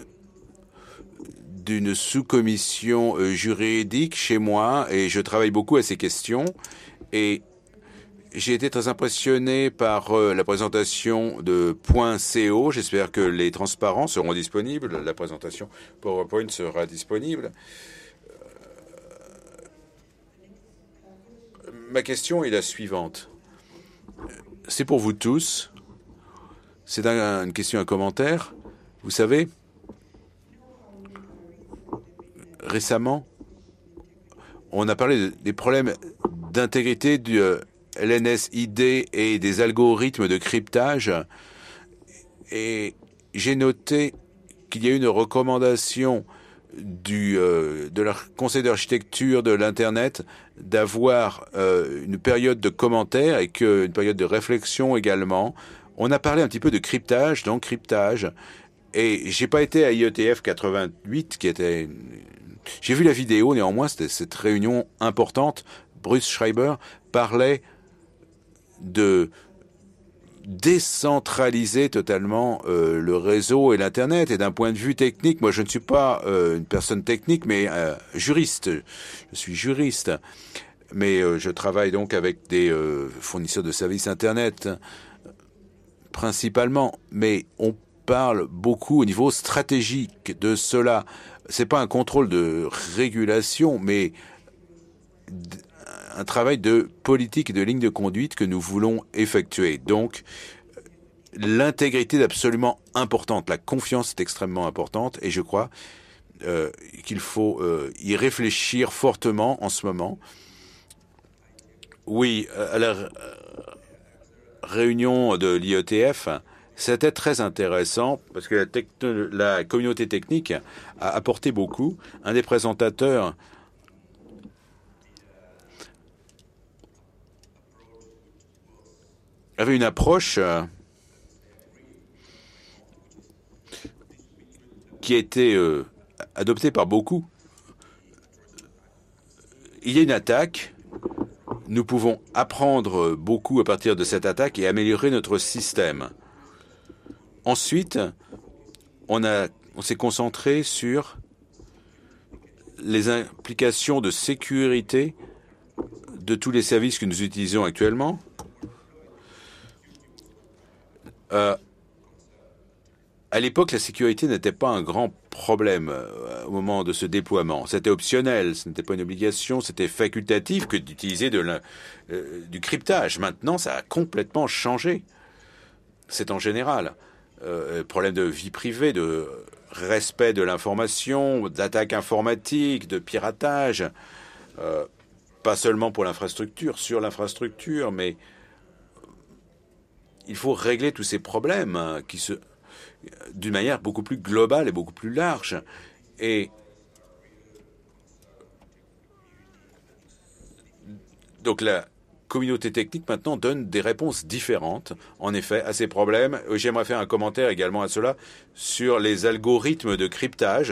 d'une sous-commission juridique chez moi et je travaille beaucoup à ces questions et j'ai été très impressionné par la présentation de .co. J'espère que les transparents seront disponibles. La présentation PowerPoint sera disponible. Ma question est la suivante. C'est pour vous tous. C'est une question, un commentaire. Vous savez, récemment, on a parlé des problèmes d'intégrité du LNSID et des algorithmes de cryptage. Et j'ai noté qu'il y a une recommandation de leur conseil d'architecture de l'Internet d'avoir une période de commentaires et une période de réflexion également. On a parlé un petit peu de cryptage, d'encryptage. Et j'ai pas été à IETF 88, j'ai vu la vidéo, néanmoins, c'était cette réunion importante. Bruce Schreiber parlait de décentraliser totalement le réseau et l'Internet. Et d'un point de vue technique, moi je ne suis pas une personne technique, mais juriste. Je suis juriste. Mais je travaille donc avec des fournisseurs de services Internet, principalement. Mais on parle beaucoup au niveau stratégique de cela. C'est pas un contrôle de régulation, mais un travail de politique et de ligne de conduite que nous voulons effectuer. Donc, l'intégrité est absolument importante. La confiance est extrêmement importante et je crois qu'il faut y réfléchir fortement en ce moment. Oui, à la réunion de l'IETF, c'était très intéressant parce que la communauté technique a apporté beaucoup. Un des présentateurs avait une approche qui a été adoptée par beaucoup. Il y a une attaque, nous pouvons apprendre beaucoup à partir de cette attaque et améliorer notre système. Ensuite, on s'est concentré sur les implications de sécurité de tous les services que nous utilisons actuellement. À l'époque, la sécurité n'était pas un grand problème au moment de ce déploiement. C'était optionnel, ce n'était pas une obligation, c'était facultatif que d'utiliser du cryptage. Maintenant, ça a complètement changé. C'est en général. Problème de vie privée, de respect de l'information, d'attaque informatique, de piratage. Pas seulement pour l'infrastructure, sur l'infrastructure, mais il faut régler tous ces problèmes d'une manière beaucoup plus globale et beaucoup plus large. Et donc la communauté technique maintenant donne des réponses différentes, en effet, à ces problèmes. J'aimerais faire un commentaire également à cela sur les algorithmes de cryptage.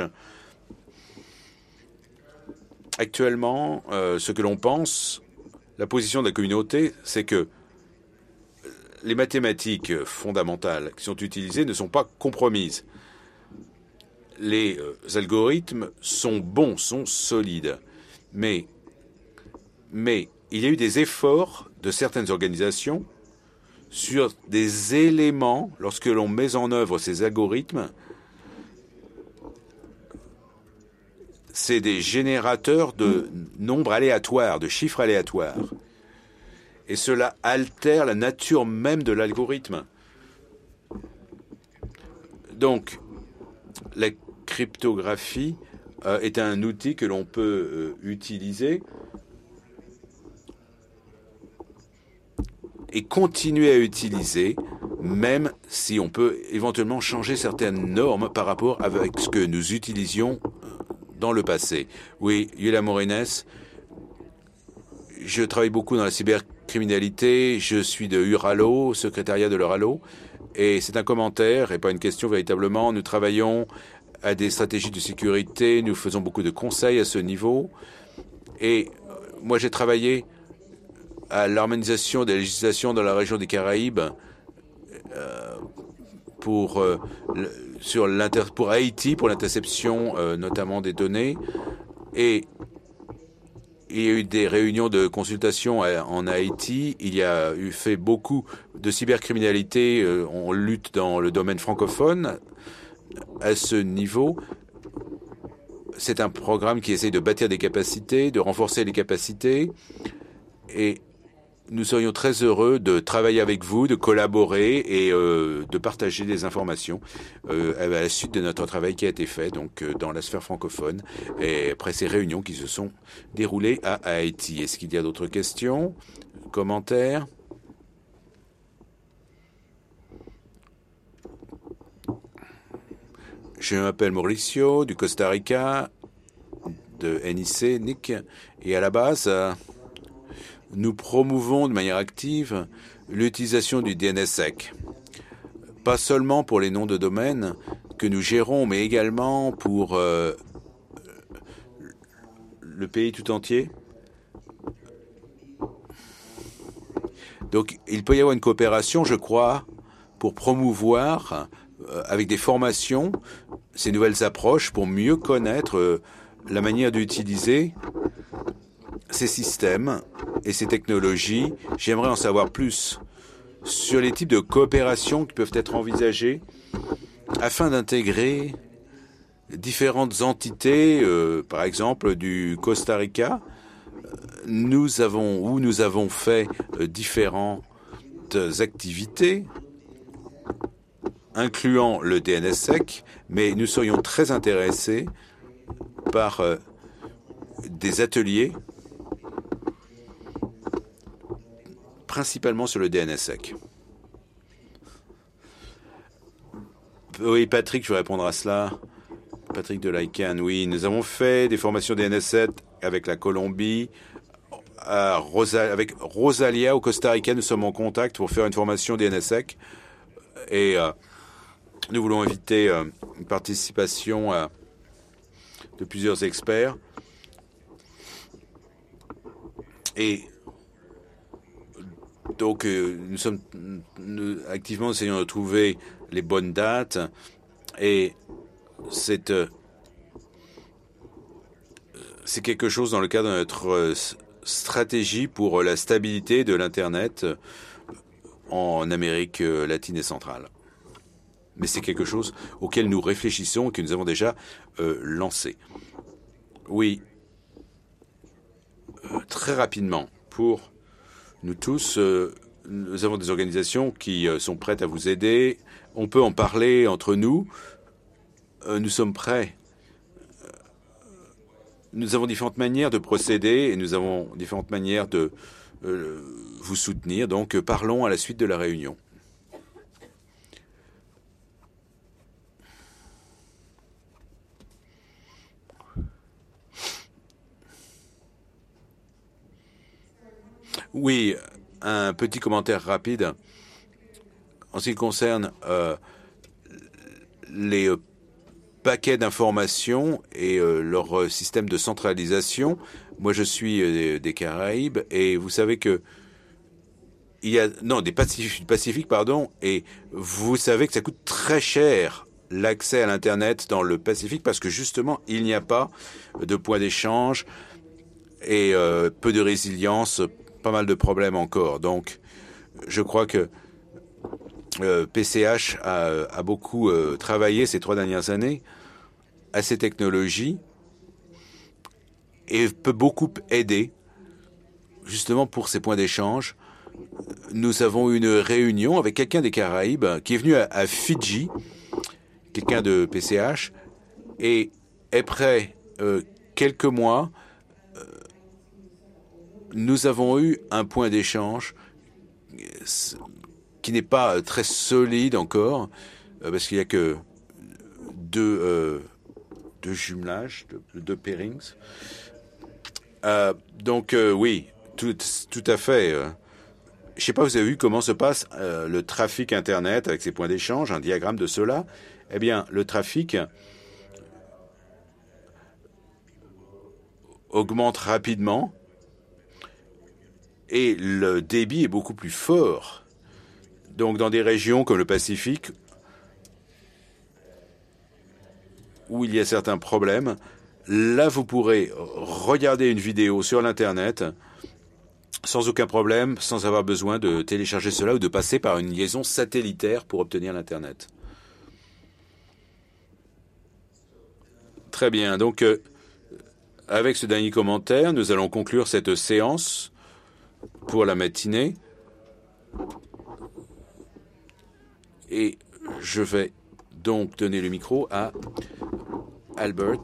Actuellement, ce que l'on pense, la position de la communauté, c'est que les mathématiques fondamentales qui sont utilisées ne sont pas compromises. Les algorithmes sont bons, sont solides. Mais il y a eu des efforts de certaines organisations sur des éléments, lorsque l'on met en œuvre ces algorithmes, c'est des générateurs de nombres aléatoires, de chiffres aléatoires. Et cela altère la nature même de l'algorithme. Donc, la cryptographie est un outil que l'on peut utiliser et continuer à utiliser, même si on peut éventuellement changer certaines normes par rapport avec ce que nous utilisions dans le passé. Oui, Yula Morines, je travaille beaucoup dans la cybercriminalité, je suis de Uralo, secrétariat de l'Uralo, et c'est un commentaire et pas une question véritablement. Nous travaillons à des stratégies de sécurité, nous faisons beaucoup de conseils à ce niveau, et moi j'ai travaillé à l'harmonisation des législations dans la région des Caraïbes pour Haïti, pour l'interception notamment des données. Et il y a eu des réunions de consultation en Haïti. Il y a eu fait beaucoup de cybercriminalité. On lutte dans le domaine francophone. À ce niveau, c'est un programme qui essaye de bâtir des capacités, de renforcer les capacités. Et nous serions très heureux de travailler avec vous, de collaborer et de partager des informations à la suite de notre travail qui a été fait donc dans la sphère francophone et après ces réunions qui se sont déroulées à Haïti. Est-ce qu'il y a d'autres questions, commentaires? Je m'appelle Mauricio du Costa Rica, de NIC, NIC, et à la base, nous promouvons de manière active l'utilisation du DNSSEC, pas seulement pour les noms de domaine que nous gérons, mais également pour le pays tout entier. Donc, il peut y avoir une coopération, je crois, pour promouvoir avec des formations ces nouvelles approches pour mieux connaître la manière d'utiliser ces systèmes et ces technologies. J'aimerais en savoir plus sur les types de coopération qui peuvent être envisagées afin d'intégrer différentes entités, par exemple du Costa Rica. Nous avons fait différentes activités incluant le DNSSEC, mais nous serions très intéressés par des ateliers principalement sur le DNSSEC. Oui, Patrick, je vais répondre à cela. Patrick de l'ICANN, oui, nous avons fait des formations DNS7 avec la Colombie, avec Rosalia au Costa Rica, nous sommes en contact pour faire une formation DNSSEC et nous voulons inviter une participation de plusieurs experts. Et donc, nous activement essayons de trouver les bonnes dates et c'est quelque chose dans le cadre de notre stratégie pour la stabilité de l'Internet en Amérique latine et centrale. Mais c'est quelque chose auquel nous réfléchissons et que nous avons déjà lancé. Oui, très rapidement, pour nous tous, nous avons des organisations qui sont prêtes à vous aider. On peut en parler entre nous. Nous sommes prêts. Nous avons différentes manières de procéder et nous avons différentes manières de vous soutenir. Donc, parlons à la suite de la réunion. Oui, un petit commentaire rapide. En ce qui concerne les paquets d'informations et leur système de centralisation, moi je suis des Caraïbes et vous savez que il y a des Pacifiques, pardon, et vous savez que ça coûte très cher l'accès à l'Internet dans le Pacifique parce que justement il n'y a pas de point d'échange et peu de résilience, pas mal de problèmes encore. Donc je crois que PCH a beaucoup travaillé ces 3 dernières années à ces technologies et peut beaucoup aider justement pour ces points d'échange. Nous avons eu une réunion avec quelqu'un des Caraïbes qui est venu à Fidji, quelqu'un de PCH, et après quelques mois, nous avons eu un point d'échange qui n'est pas très solide encore, parce qu'il n'y a que deux jumelages, deux pairings. Donc oui, tout à fait. Je ne sais pas, vous avez vu comment se passe le trafic Internet avec ces points d'échange, un diagramme de cela. Eh bien, le trafic augmente rapidement et le débit est beaucoup plus fort. Donc, dans des régions comme le Pacifique, où il y a certains problèmes, là, vous pourrez regarder une vidéo sur l'Internet sans aucun problème, sans avoir besoin de télécharger cela ou de passer par une liaison satellitaire pour obtenir l'Internet. Très bien. Donc, avec ce dernier commentaire, nous allons conclure cette séance pour la matinée. Et je vais donc donner le micro à Albert.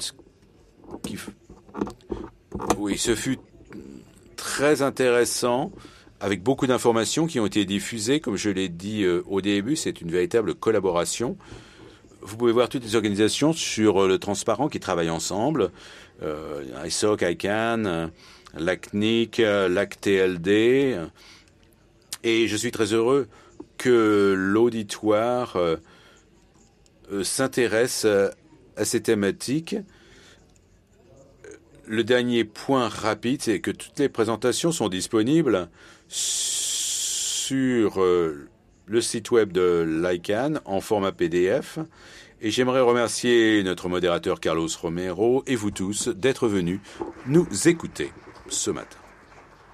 Oui, ce fut très intéressant, avec beaucoup d'informations qui ont été diffusées. Comme je l'ai dit au début, c'est une véritable collaboration. Vous pouvez voir toutes les organisations sur le transparent qui travaillent ensemble. ISOC, ICANN, LACNIC, LACTLD. Et je suis très heureux que l'auditoire s'intéresse à ces thématiques. Le dernier point rapide, c'est que toutes les présentations sont disponibles sur le site web de l'ICANN en format PDF. Et j'aimerais remercier notre modérateur Carlos Romero et vous tous d'être venus nous écouter ce matin.